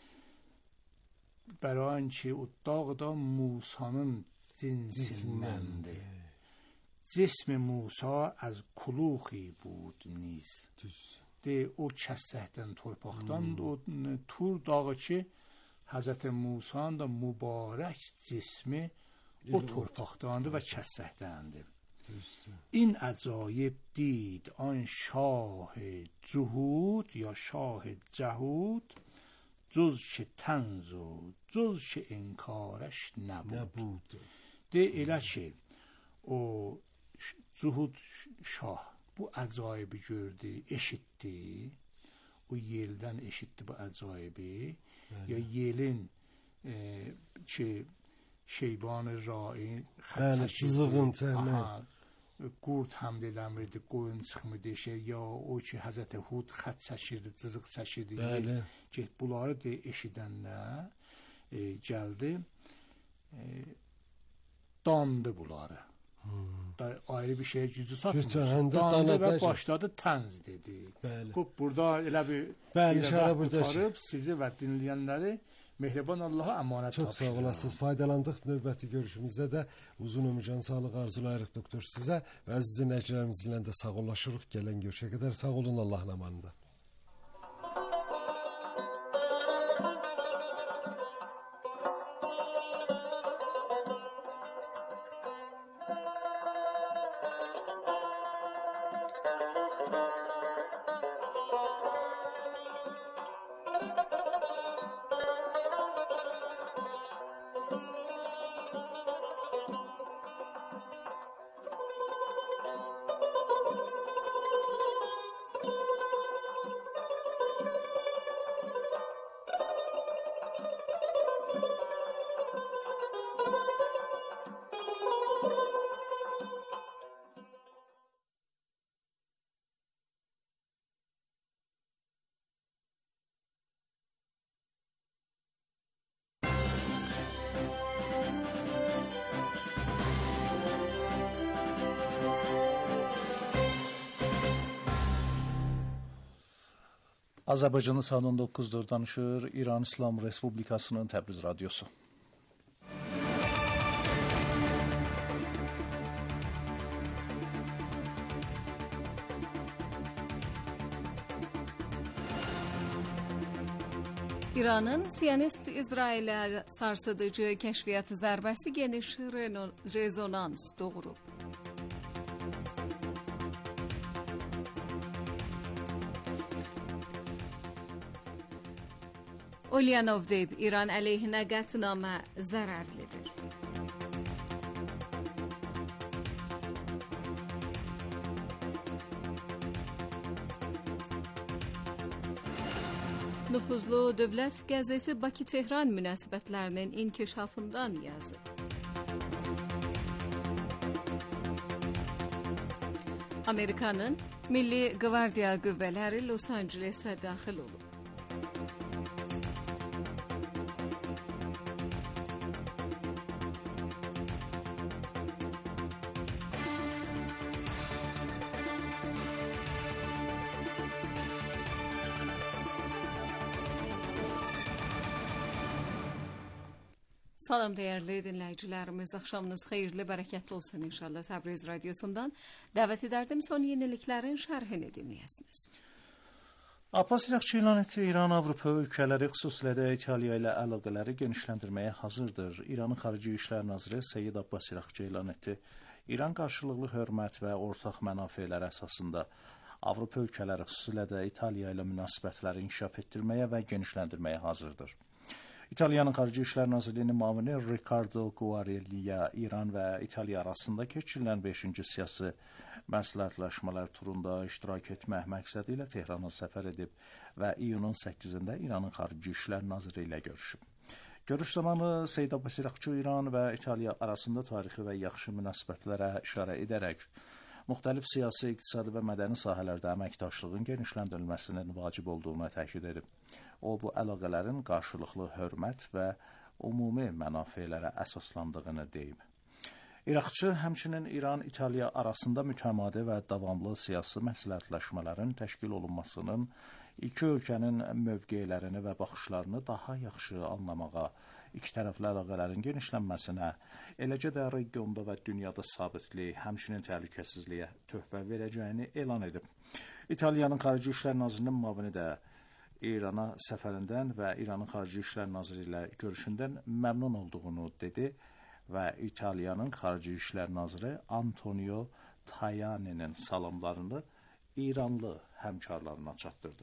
Bərain ki, o dağ da Musanın cinsindəndir. Cismi Musa az kuluxi bud niz. De, o kəssəkdən, torpaqdan, o Tur dağı ki, Həzrət Musanın da mübarək cismi o torpaqdandır və kəssəkdəndir. این عجایب دید آن شاه جهود یا شاه جهود جز که طنز و جز که انکارش نبود. ده elə ki o Cuhud şah bu əcayibi gördü, eşitdi, o yeldən eşitdi bu əcayibi, ya yelin e, ki şeybanı rai xətsəkizığın çəkmə qurd həmd eləmirdi, qoyun çıxmırdı şey, ya o ki Həzrət Hud xət çəkirdi, cızıq çəkirdi, ki bunları da eşidənlə e, gəldi, e, dandı bunları. Hmm. Da ayrı bir şeye gücü satmış. Dandı və başladı tənz dedi. Bu burada elə bir tutarıb sizi və dinləyənləri mehriban Allaha əmanət tapşırır. Çox sağ olasınız. Faydalandıq. Növbəti görüşümüzdə də uzun ömür, can sağlıq arzulayırıq doktor sizə və əziz dinləyicilərimizlə də sağollaşırıq. Gələn görüşə qədər sağ olun, Allahın amanında. Azərbaycanın saat on doqquzdur danışır İran İslam Respublikasının Təbriz radiosu. İranın Siyonist İsrailə sarsıdıcı kəşfiyyat zərbəsi geniş rezonans doğurub. Ulyanov deyib, İran əleyhinə qətnamə zərərlidir. Nüfuzlu dövlət qəzeti Bakı-Tehran münasibətlərinin inkişafından yazıb. Amerikanın Milli Qvardiya qüvvələri Los Angelesə daxil olub. Salam dəyərli dinləyicilərimiz, axşamınız xeyirli, bərəkətli olsun inşallah. Təbriz radiosundan dəvət edərdim son yeniliklərin şərhini dinləyəsiniz. Abbas İraqçı elan etdi, İran Avropa ölkələri xüsusilə də İtaliya ilə əlaqələri genişləndirməyə hazırdır. İranın Xarici İşlər Naziri Seyyid Abbas İraqçı elan etdi. İran qarşılıqlı hörmət və ortaq mənafelər əsasında Avropa ölkələri xüsusilə də İtaliya ilə münasibətləri inkişaf etdirməyə və genişləndirməyə hazırdır. İtaliyanın Xarici İşlər Nazirliyinin müavini Riccardo Guarelliya İran və İtaliya arasında keçirilən beşinci siyasi məsləhətləşmələr turunda iştirak etmək məqsədi ilə Tehrana səfər edib və iyunun səkkizində İranın Xarici İşlər Naziri ilə görüşüb. Görüş zamanı Seyyid Abbas İraqçı İran və İtaliya arasında tarixi və yaxşı münasibətlərə işarə edərək müxtəlif siyasi, iqtisadi və mədəni sahələrdə əməkdaşlığın genişləndirilməsinin vacib olduğunu təkid edib. O, bu əlaqələrin qarşılıqlı hörmət və ümumi mənafelərə əsaslandığını deyib. İraqçı həmçinin İran-İtaliya arasında mütəmadi və davamlı siyasi məsləhətləşmələrin təşkil olunmasının iki ölkənin mövqelərini və baxışlarını daha yaxşı anlamağa, iki tərəfli əlaqələrin genişlənməsinə, eləcə də regionda və dünyada sabitlik, həmçinin təhlükəsizliyə töhfə verəcəyini elan edib. İtaliyanın Xarici İşlər Nazirinin müavini də İrana səfərindən və İranın Xarici İşlər Naziri ilə görüşündən məmnun olduğunu dedi və İtaliyanın Xarici İşlər Naziri Antonio Tajani'nin salamlarını İranlı həmkarlarına çatdırdı.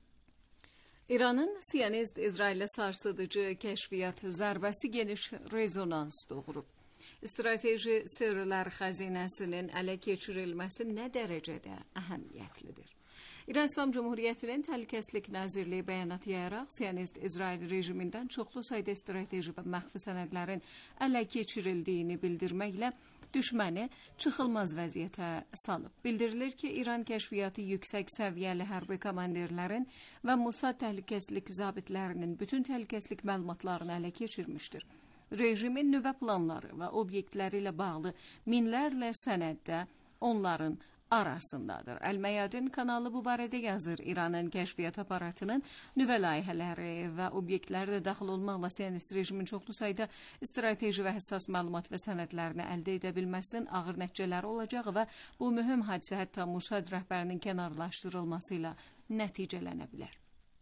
İranın Siyonist İsrailə sarsıdıcı kəşfiyyat zərbəsi geniş rezonans doğurub. Strateji sirlər xəzinəsinin ələ keçirilməsi nə dərəcədə əhəmiyyətlidir? İran İslam Cumhuriyyətinin Təhlükəsizlik Nazirliyi bəyanat yayaraq Siyonist İsrail rejimindən çoxlu sayda strateji və məxfi sənədlərin ələ keçirildiyini bildirməklə düşməni çıxılmaz vəziyyətə salıb. Bildirilir ki, İran kəşfiyyatı yüksək səviyyəli hərbi komandirlərin və Mossad təhlükəsizlik zabitlərinin bütün təhlükəsizlik məlumatlarını ələ keçirmişdir. Rejimin nüvə planları və obyektləri ilə bağlı minlərlə sənəddə onların arasındadır. Əl-Məyadin kanalı bu barədə yazır. İranın kəşfiyyat aparatının nüvə layihələri və obyektləri də daxil olmaqla Siyonist rejimin çoxlu sayda strateji və həssas məlumat və sənədlərini əldə edə bilməsinin ağır nəticələri olacağı və bu mühüm hadisə hətta Mossad rəhbərinin kənarlaşdırılması ilə nəticələnə bilər.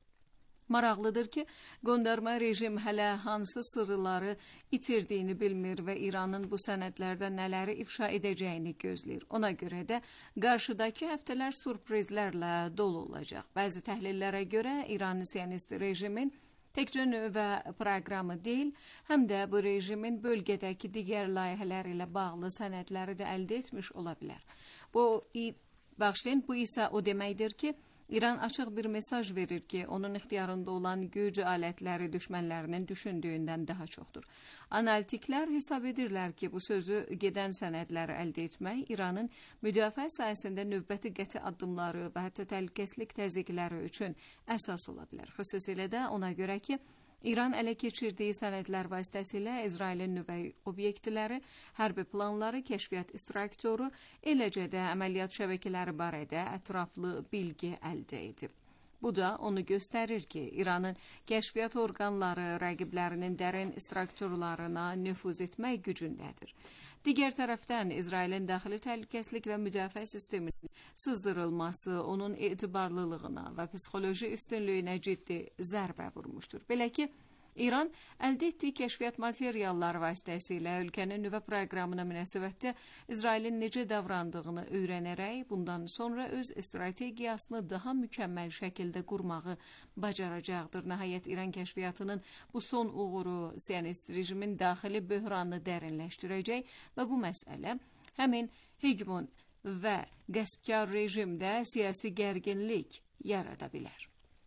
Maraqlıdır ki, qondarma rejim hələ hansı sırları itirdiyini bilmir və İranın bu sənədlərdə nələri ifşa edəcəyini gözləyir. Ona görə də qarşıdakı həftələr sürprizlərlə dolu olacaq. Bəzi təhlillərə görə İranın Siyonist rejimin təkcə nüvə proqramı deyil, həm də bu rejimin bölgədəki digər layihələri ilə bağlı sənədləri də əldə etmiş ola bilər. Bu, bağışlayın, bu isə o deməkdir ki, İran açıq bir mesaj verir ki, onun ixtiyarında olan güc alətləri düşmənlərinin düşündüyündən daha çoxdur. Analitiklər hesab edirlər ki, bu sözü gedən sənədləri əldə etmək İranın müdafiə sahəsində növbəti qəti addımları və hətta təhlükəsizlik təzyiqləri üçün əsas ola bilər. Xüsusilə də ona görə ki, İran ələ keçirdiyi sənədlər vasitəsilə İsrailin nüvə obyektləri, hərbi planları, kəşfiyyat istiraktoru, eləcə də əməliyyat şəbəkələri barədə ətraflı bilgi əldə edib. Bu da onu göstərir ki, İranın kəşfiyyat orqanları rəqiblərinin dərin strukturlarına nüfuz etmək gücündədir. Digər tərəfdən İsrailin daxili təhlükəsizlik və müdafiə sisteminin sızdırılması onun etibarlılığına və psixoloji üstünlüyünə ciddi zərbə vurmuşdur. Belə ki, İran əldə etdiyi kəşfiyyat materialları vasitəsilə ölkənin nüvə proqramına münasibətdə İsrailin necə davrandığını öyrənərək bundan sonra öz strategiyasını daha mükəmməl şəkildə qurmağı bacaracaqdır. Nəhayət İran kəşfiyyatının bu son uğuru Siyonist rejimin daxili böhranını dərinləşdirəcək və bu məsələ həmin hegemon və qəsbkar rejimdə siyasi gərginlik yarada bilər.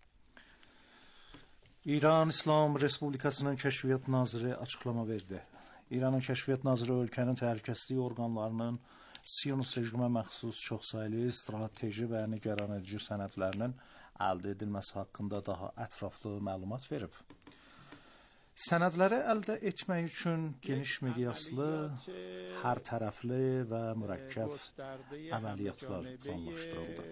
İran İslam Respublikasının Kəşfiyyat Naziri açıqlama verdi. İranın Kəşfiyyat Naziri ölkənin təhlükəsizlik orqanlarının Siyonist rejimə məxsus çoxsaylı strateji və nigaranedici sənədlərinin əldə edilməsi haqqında daha ətraflı məlumat verib. Sənədləri əldə etmək üçün geniş miqyaslı, hər tərəfli və mürəkkəb əməliyyatlar planlaşdırıldı.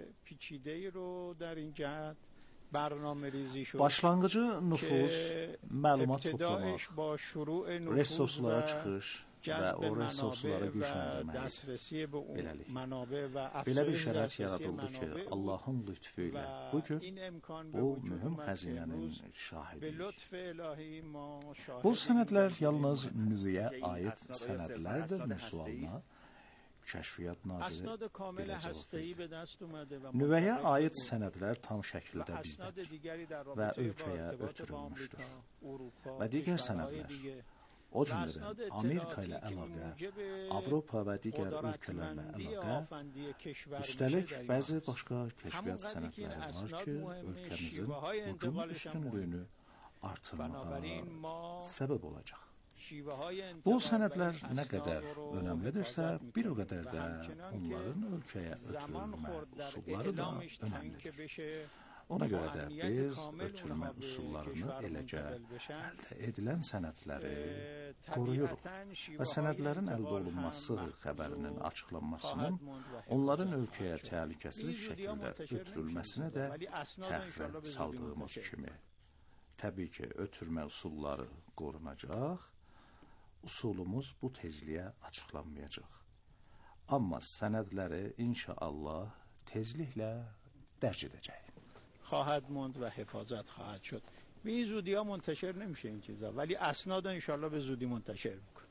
Başlanğıcı nüfuz, məlumat toplamaq, resurslara çıxış və o resursları gücləndirmək. Beləlik, belə bir şərait yaradıldı ki, Allahın lütfü ilə bugün bu mühüm xəzinənin şahidiyik. Bu sənədlər yalnız nüvəyə aid sənədlərdir sualına Kəşfiyyat Naziri belə cavab verdi. Nüvəyə aid sənədlər tam şəkildə bizdədir və ölkəyə ötürülmüşdür. Və digər sənədlər, o cümlədən Amerika ilə əlaqə, Avropa və digər ölkələrlə əlaqə, üstəlik bəzi başqa kəşfiyyat sənədləri var ki, ölkəmizin hücum üstünlüyünü artırmağa səbəb olacaq. Bu sənədlər nə qədər önəmlidirsə, bir o qədər də onların ölkəyə ötürülmə usulları da önəmlidir. Ona görə də biz ötürmə usullarını eləcə əldə edilən sənədləri qoruyuruq və sənədlərin əldə olunması xəbərinin açıqlanmasının onların ölkəyə təhlükəsiz şəkildə ötürülməsinə də təxirə saldığımız kimi. Təbii ki, ötürmə usulları qorunacaq, usulumuz bu tezliyə açıqlanmayacaq. Amma sənədləri inşallah tezliklə dərc edəcək. خواهد موند و حفاظت خواهد شد. به این زودی ها منتشر نمیشه این چیزا ولی اسناد انشالله به زودی منتشر میکنه.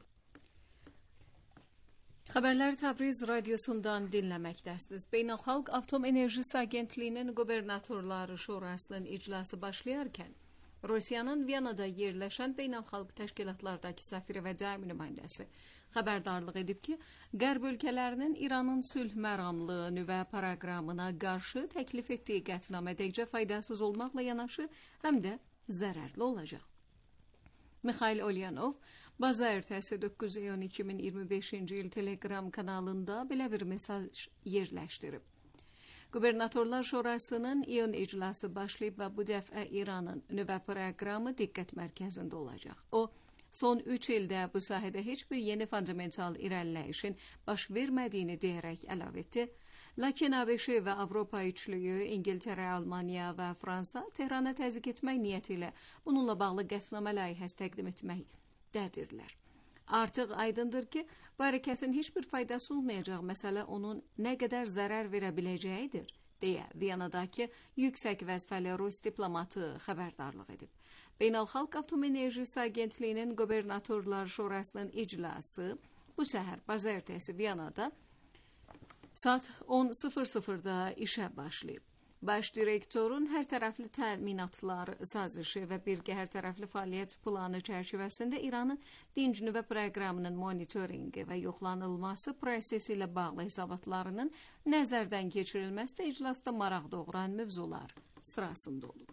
Xəbərlər Təbriz radiosundan dinləməkdəsiniz. Beynəlxalq Atom Enerjisi Agentliyinin Qubernatorları Şurasının iclası başlayarkən Rusiyanın Viyanada yerləşən beynəlxalq təşkilatlardakı səfiri və daimi nümayəndəsi xəbərdarlıq edib ki, Qərb ölkələrinin İranın sülh məramlı nüvə proqramına qarşı təklif etdiyi qətnamə təkcə faydasız olmaqla yanaşı, həm də zərərli olacaq. Mikhail Olyanov, bazar ertəsi doqquz iyun iki min iyirmi beşinci il Telegram kanalında belə bir mesaj yerləşdirib. Qubernatorlar Şurasının iyun iclası başlayıb və bu dəfə İranın nüvə proqramı diqqət mərkəzində olacaq. O, son üç ildə bu sahədə heç bir yeni fundamental irəliləyişin baş vermədiyini deyərək əlavə etdi. Lakin ABŞ və Avropa üçlüyü, İngiltərə, Almaniya və Fransa Tehrana təzyiq etmək niyyəti ilə bununla bağlı qətnamə layihəsi təqdim etməkdədirlər. Artıq aydındır ki, bu hərəkətin heç bir faydası olmayacaq, məsələ onun nə qədər zərər verə biləcəyidir, deyə Viyanadakı yüksək vəzifəli Rus diplomatı xəbərdarlıq edib. Beynəlxalq Atom Enerjisi Agentliyinin Qubernatorlar Şurasının iclası bu səhər bazar ertəsi Viyanada saat on sıfır sıfırda işə başlayıb. Baş direktorun hər tərəfli təminatlar sazişi və birgə hər tərəfli fəaliyyət planı çərçivəsində İranın dinc nüvə proqramının monitoringi və yoxlanılması prosesi ilə bağlı hesabatlarının nəzərdən keçirilməsi də iclasda maraq doğuran mövzular sırasında olub.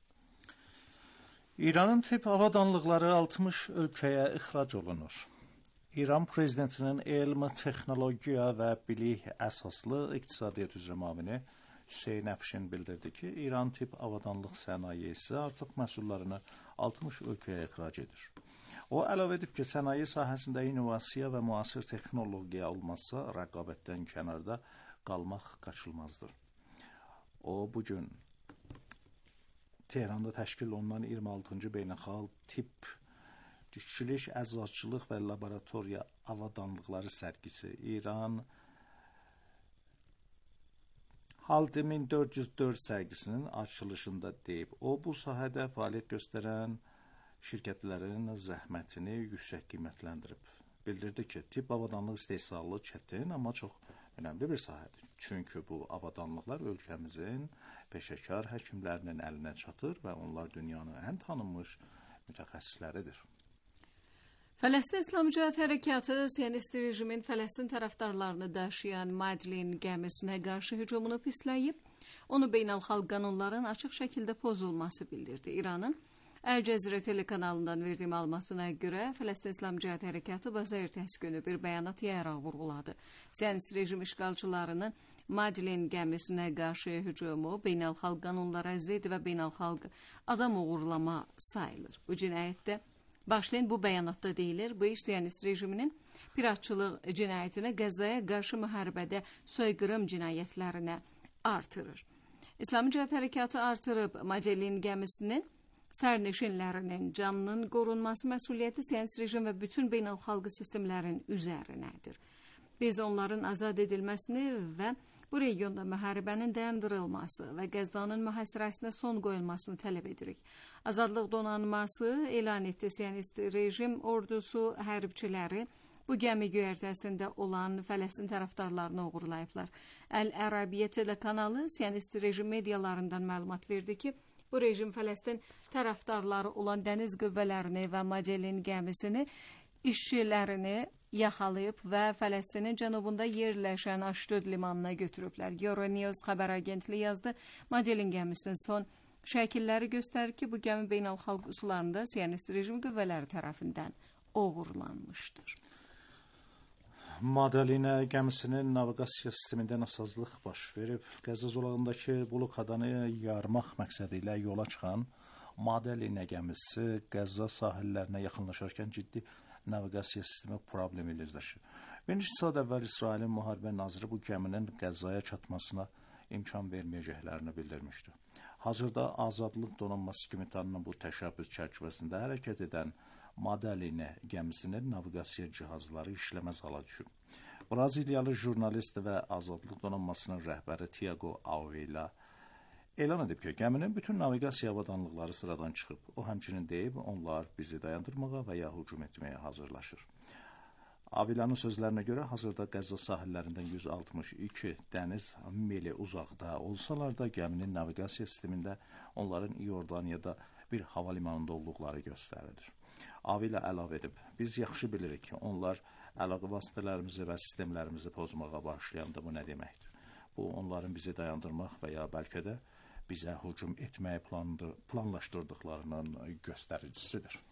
İranın tip avadanlıqları altmış ölkəyə ixrac olunur. İran prezidentinin elm, texnologiya və bilik əsaslı iqtisadiyyat üzrə müavini Hüseyn Əfşin bildirdi ki, İran tip avadanlıq sənayesi artıq məhsullarını altmış ölkəyə ixrac edir. O əlavə edib ki, sənaye sahəsində innovasiya və müasir texnologiya olmazsa rəqabətdən kənarda qalmaq qaçılmazdır. O, bugün Tehranda təşkil olunan iyirmi altıncı beynəlxalq tibb, dikiliş, əczaçılıq və laboratoriya avadanlıqları sərgisi İran Halde min dörd yüz dörd sərgisinin açılışında deyib. O, bu sahədə fəaliyyət göstərən şirkətlərin zəhmətini yüksək qiymətləndirib. Bildirdi ki, tibb avadanlıq istehsalı çətin, amma çox önəmli bir sahədir. Çünki bu avadanlıqlar ölkəmizin peşəkar həkimlərinin əlinə çatır və onlar dünyanın ən tanınmış mütəxəssisləridir. Fələstin İslam Cəhət Hərəkatı Siyonist rejimin Fələstin tərəfdarlarını daşıyan Madlin gəmisinə qarşı hücumunu pisləyib, onu beynəlxalq qanunların açıq şəkildə pozulması bildirdi. İranın Əl Cəzirə telekanalından verdiyi məlumatına görə Fələstin İslam Cəhət Hərəkatı bazar ertəsi günü bir bəyanat yayaraq vurğuladı. Siyonist rejim işğalçılarının Madlin gəmisinə qarşı hücumu beynəlxalq qanunlara zidd və beynəlxalq adam uğurlama sayılır. Bu cinayətdə başlayan bu bəyanatda deyilir, bu iş Siyonist rejiminin piratçılıq cinayətinə, Qəzzaya qarşı müharibədə soyqırım cinayətlərinə artırır. İslami Cəhət Hərəkatı artırıb Madlin gəmisinin sərnişinlərinin canının qorunması məsuliyyəti Siyonist rejim və bütün beynəlxalq sistemlərin üzərinədir. Biz onların azad edilməsini və bu regionda müharibənin dayandırılması və Qəzdanın mühasirəsinə son qoyulmasını tələb edirik. Azadlıq donanması elan etdi. Siyonist rejim ordusu hərbçiləri bu gəmi göyərtəsində olan Fələstin tərəfdarlarını uğurlayıblar. Əl-Ərabiyyə telekanalı Siyonist rejim medialarından məlumat verdi ki, bu rejim Fələstin tərəfdarları olan dəniz qüvvələrini və Madlin gəmisini, işçilərini yaxalayıb və Fələstinin cənubunda yerləşən Aşdod limanına götürüblər. Euronews xəbər agentliyi yazdı. Madlin gəmisinin son şəkilləri göstərir ki, bu gəmi beynəlxalq sularında Siyonist rejim qüvvələri tərəfindən oğurlanmışdır. Madlinə gəmisinin naviqasiya sistemində nasazlıq baş verib. Qəzza zolağındakı blokadanı yarmaq məqsədi ilə yola çıxan Madlinə gəmisi Qəzza sahillərinə yaxınlaşarkən ciddi naviqasiya sistemi problemi ilə üzləşir. Bir neçə saat əvvəl İsrailin müharibə naziri bu gəminin Qəzzaya çatmasına imkan verməyəcəklərini bildirmişdi. Hazırda Azadlıq Donanması kimi tanınan bu təşəbbüs çərçivəsində hərəkət edən Madlinə gəmisinin naviqasiya cihazları işləməz hala düşüb. Braziliyalı jurnalist və Azadlıq Donanmasının rəhbəri Tiago Avila elan edib ki, gəminin bütün naviqasiya avadanlıqları sıradan çıxıb. O həmçinin deyib, onlar bizi dayandırmağa və ya hücum etməyə hazırlaşır. Avilanın sözlərinə görə hazırda Qəzza sahillərindən yüz altmış iki dəniz mili uzaqda olsalar da gəminin naviqasiya sistemində onların İordaniyada bir hava limanında olduqları göstərilir. Avila əlavə edib, biz yaxşı bilirik ki, onlar əlaqə vasitələrimizi və sistemlərimizi pozmağa başlayanda bu nə deməkdir? Bu, onların bizi dayandırmaq və ya bəlkə də bizə hücum etməyi planlaşdırdıqlarının göstəricisidir.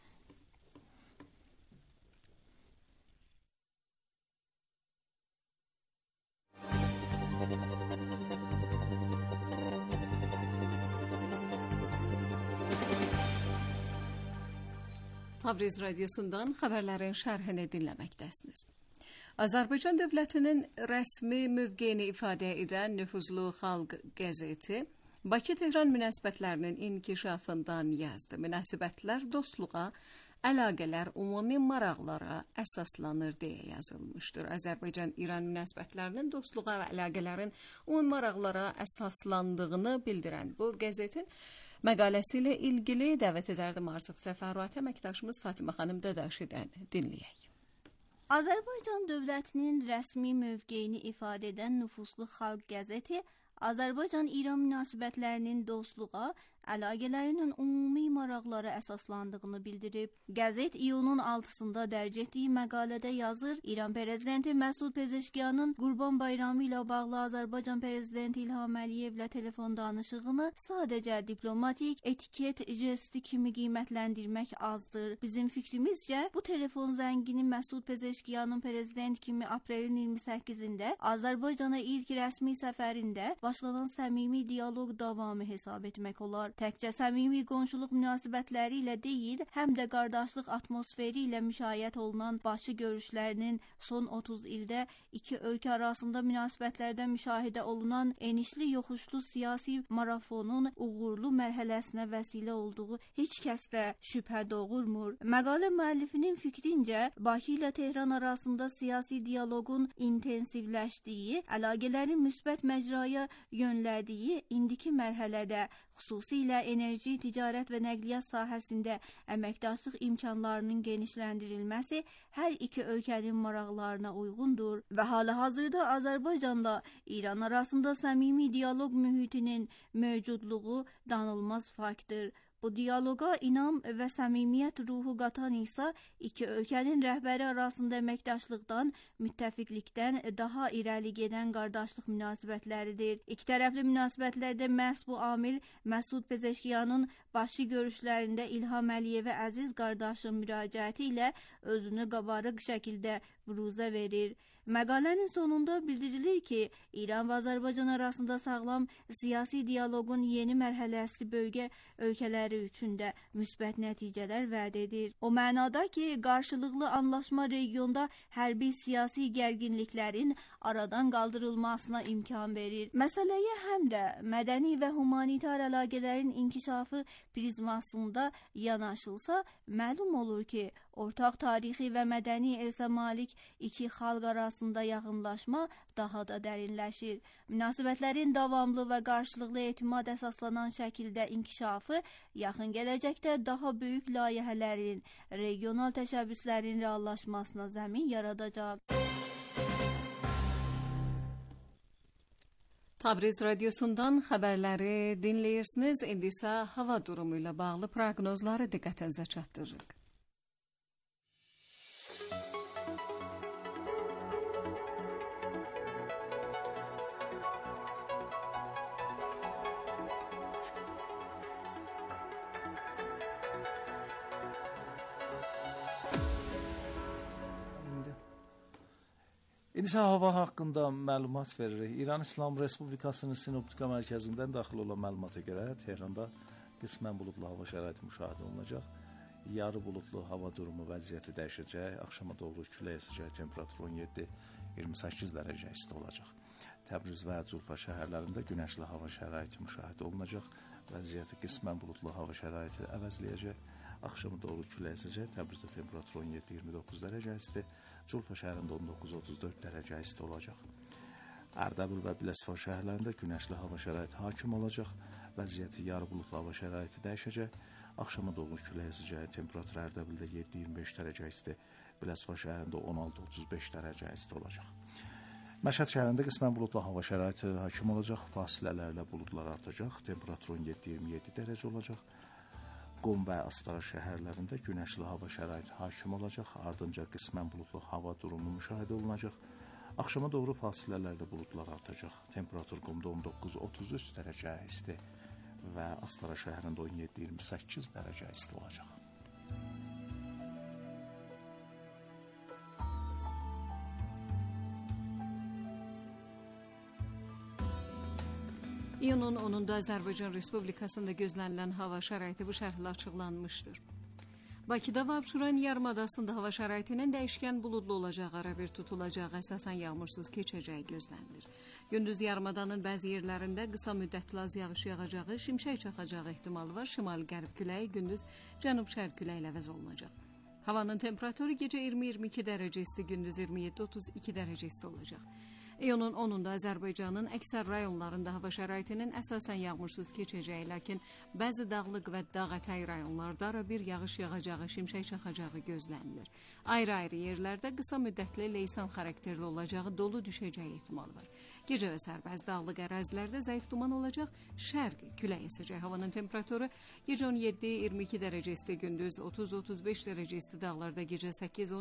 Tabriz radiosundan xəbərlərin şərhini dinləməkdəsiniz. Azərbaycan dövlətinin rəsmi mövqeyini ifadə edən nüfuzlu Xalq qəzeti Bakı-Tehran münasibətlərinin inkişafından yazdı. Münasibətlər dostluğa, əlaqələr ümumi maraqlara əsaslanır deyə yazılmışdır. Azərbaycan-İran münasibətlərinin dostluğa və əlaqələrin ümumi maraqlara əsaslandığını bildirən bu qəzetin məqaləsi ilə ilgili dəvət edərdim artıq təfərrüat əməkdaşımız Fatimə xanım Dadaşidən dinləyək. Azərbaycan dövlətinin rəsmi mövqeyini ifadə edən nüfuzlu Xalq qəzeti Azərbaycan-İran münasibətlərinin dostluğa, əlaqələrinin ümumi maraqlara əsaslandığını bildirib. Qəzet iyunun altısında dərc etdiyi məqalədə yazır, İran prezidenti Məsud Pezeşkiyanın Qurban Bayramı ilə bağlı Azərbaycan prezidenti İlham Əliyevlə telefon danışığını sadəcə diplomatik etiket jesti kimi qiymətləndirmək azdır. Bizim fikrimizcə, bu telefon zəngini Məsud Pezeşkiyanın prezident kimi aprelin iyirmi səkkizində Azərbaycana ilk rəsmi səfərində başlanan səmimi dialoq davamı hesab etmək olar. Təkcə səmimi qonşuluq münasibətləri ilə deyil, həm də qardaşlıq atmosferi ilə müşayiət olunan Bakı görüşlərinin son otuz ildə iki ölkə arasında münasibətlərdə müşahidə olunan enişli yoxuşlu siyasi marafonun uğurlu mərhələsinə vəsilə olduğu heç kəsdə şübhə doğurmur. Məqalə müəllifinin fikrincə, Bakı ilə Tehran arasında siyasi dialoqun intensivləşdiyi, əlaqələrin müsbət məcraya yönlədiyi indiki mərhələdə xüsusilə enerji, ticarət və nəqliyyat sahəsində əməkdaşlıq imkanlarının genişləndirilməsi hər iki ölkənin maraqlarına uyğundur və hal-hazırda Azərbaycanla İran arasında səmimi dialoq mühitinin mövcudluğu danılmaz faktdır. Bu dialoqa inam və səmimiyyət ruhu qatan isə iki ölkənin rəhbəri arasında əməkdaşlıqdan, müttəfiqlikdən daha irəli gedən qardaşlıq münasibətləridir. İki tərəfli münasibətlərdə məhz bu amil Məsud Pezeşkiyanın Bakı görüşlərində İlham Əliyevə əziz qardaşın müraciəti ilə özünü qabarıq şəkildə büruzə verir. Məqalənin sonunda bildirilir ki, İran və Azərbaycan arasında sağlam siyasi dialoqun yeni mərhələsi bölgə ölkələri üçün də müsbət nəticələr vəd edir. O mənada ki, qarşılıqlı anlaşma regionda hərbi siyasi gərginliklərin aradan qaldırılmasına imkan verir. Məsələyə həm də mədəni və humanitar əlaqələrin inkişafı prizmasında yanaşılsa, məlum olur ki, ortaq tarixi və mədəni irsə malik iki xalq arasında yaxınlaşma daha da dərinləşir. Münasibətlərin davamlı və qarşılıqlı etimad əsaslanan şəkildə inkişafı yaxın gələcəkdə daha böyük layihələrin, regional təşəbbüslərin reallaşmasına zəmin yaradacaq. Tabriz Radyosu'ndan xəbərləri dinləyirsiniz. İndi isə hava durumu ilə bağlı proqnozları diqqətinizə çatdırırıq. İndi isə hava haqqında məlumat veririk. İran İslam Respublikasının Sinoptika mərkəzindən daxil olan məlumata görə Tehranda qismən buludlu hava şəraiti müşahidə olunacaq. Yarı buludlu hava durumu vəziyyəti dəyişəcək. Axşama doğru külək əsəcək, temperatur on yeddi iyirmi səkkiz dərəcə isti olacaq. Təbriz və Culfa şəhərlərində günəşli hava şəraiti müşahidə olunacaq. Vəziyyəti qismən buludlu hava şəraiti əvəzləyəcək. Axşama doğru külək əsəcək. Təbrizdə temperatur on yeddi iyirmi doqquz dərəcə isti. Culfa şəhərində on doqquz otuz dörd dərəcə isti olacaq. Ərdəbil və Biləsuvar şəhərlərində günəşli hava şəraiti hakim olacaq. Vəziyyəti yarı buludlu hava şəraiti dəyişəcək. Axşama doğru külək əsəcək. Temperatur Ərdəbildə yeddi iyirmi beş dərəcə isti. Biləsuvar şəhərində on altı otuz beş dərəcə isti olacaq. Məşhəd şəhərində qismən buludlu hava şəraiti hakim olacaq. Fasilələrlə buludlar artacaq. Temperatur on yeddi iyirmi yeddi dərəcə olacaq. Qom və Astara şəhərlərində günəşli hava şəraiti hakim olacaq. Ardınca qismən buludlu hava durumu müşahidə olunacaq. Axşama doğru fasilələrlə buludlar artacaq. Temperatur Qomda on doqquz otuz üç dərəcə isti və Astara şəhərində on yeddi iyirmi səkkiz dərəcə isti olacaq. İyunun onunda Azərbaycan Respublikasında gözlənilən hava şəraiti bu şərhlə açıqlanmışdır. Bakıda və Abşeron yarımadasında hava şəraitinin dəyişkən buludlu olacağı, arabir tutulacağı, əsasən yağmursuz keçəcəyi gözlənilir. Gündüz yarımadanın bəzi yerlərində qısa müddətli az yağış yağacağı, şimşək çaxacağı ehtimalı var. Şimal-qərb küləyi gündüz cənub-şərq küləyi ilə əvəz olunacaq. Havanın temperaturu gecə iyirmi iyirmi iki dərəcə isti, gündüz iyirmi yeddi otuz iki dərəcə isti olacaq. İyunun onunda Azərbaycanın əksər rayonlarında hava şəraitinin əsasən yağmursuz keçəcəyi, lakin bəzi dağlıq və dağətəyi rayonlarda ara bir yağış yağacağı, şimşək çaxacağı gözlənilir. Ayrı-ayrı yerlərdə qısa müddətli leysan xarakterli olacağı, dolu düşəcəyi ehtimalı var. Gecə və sərbəst dağlıq ərazilərdə zəif duman olacaq, şərq külək əsəcək. Havanın temperaturu gecə on yeddi iyirmi iki dərəcə isti, gündüz otuz otuz beş dərəcə isti, dağlarda gecə səkkiz on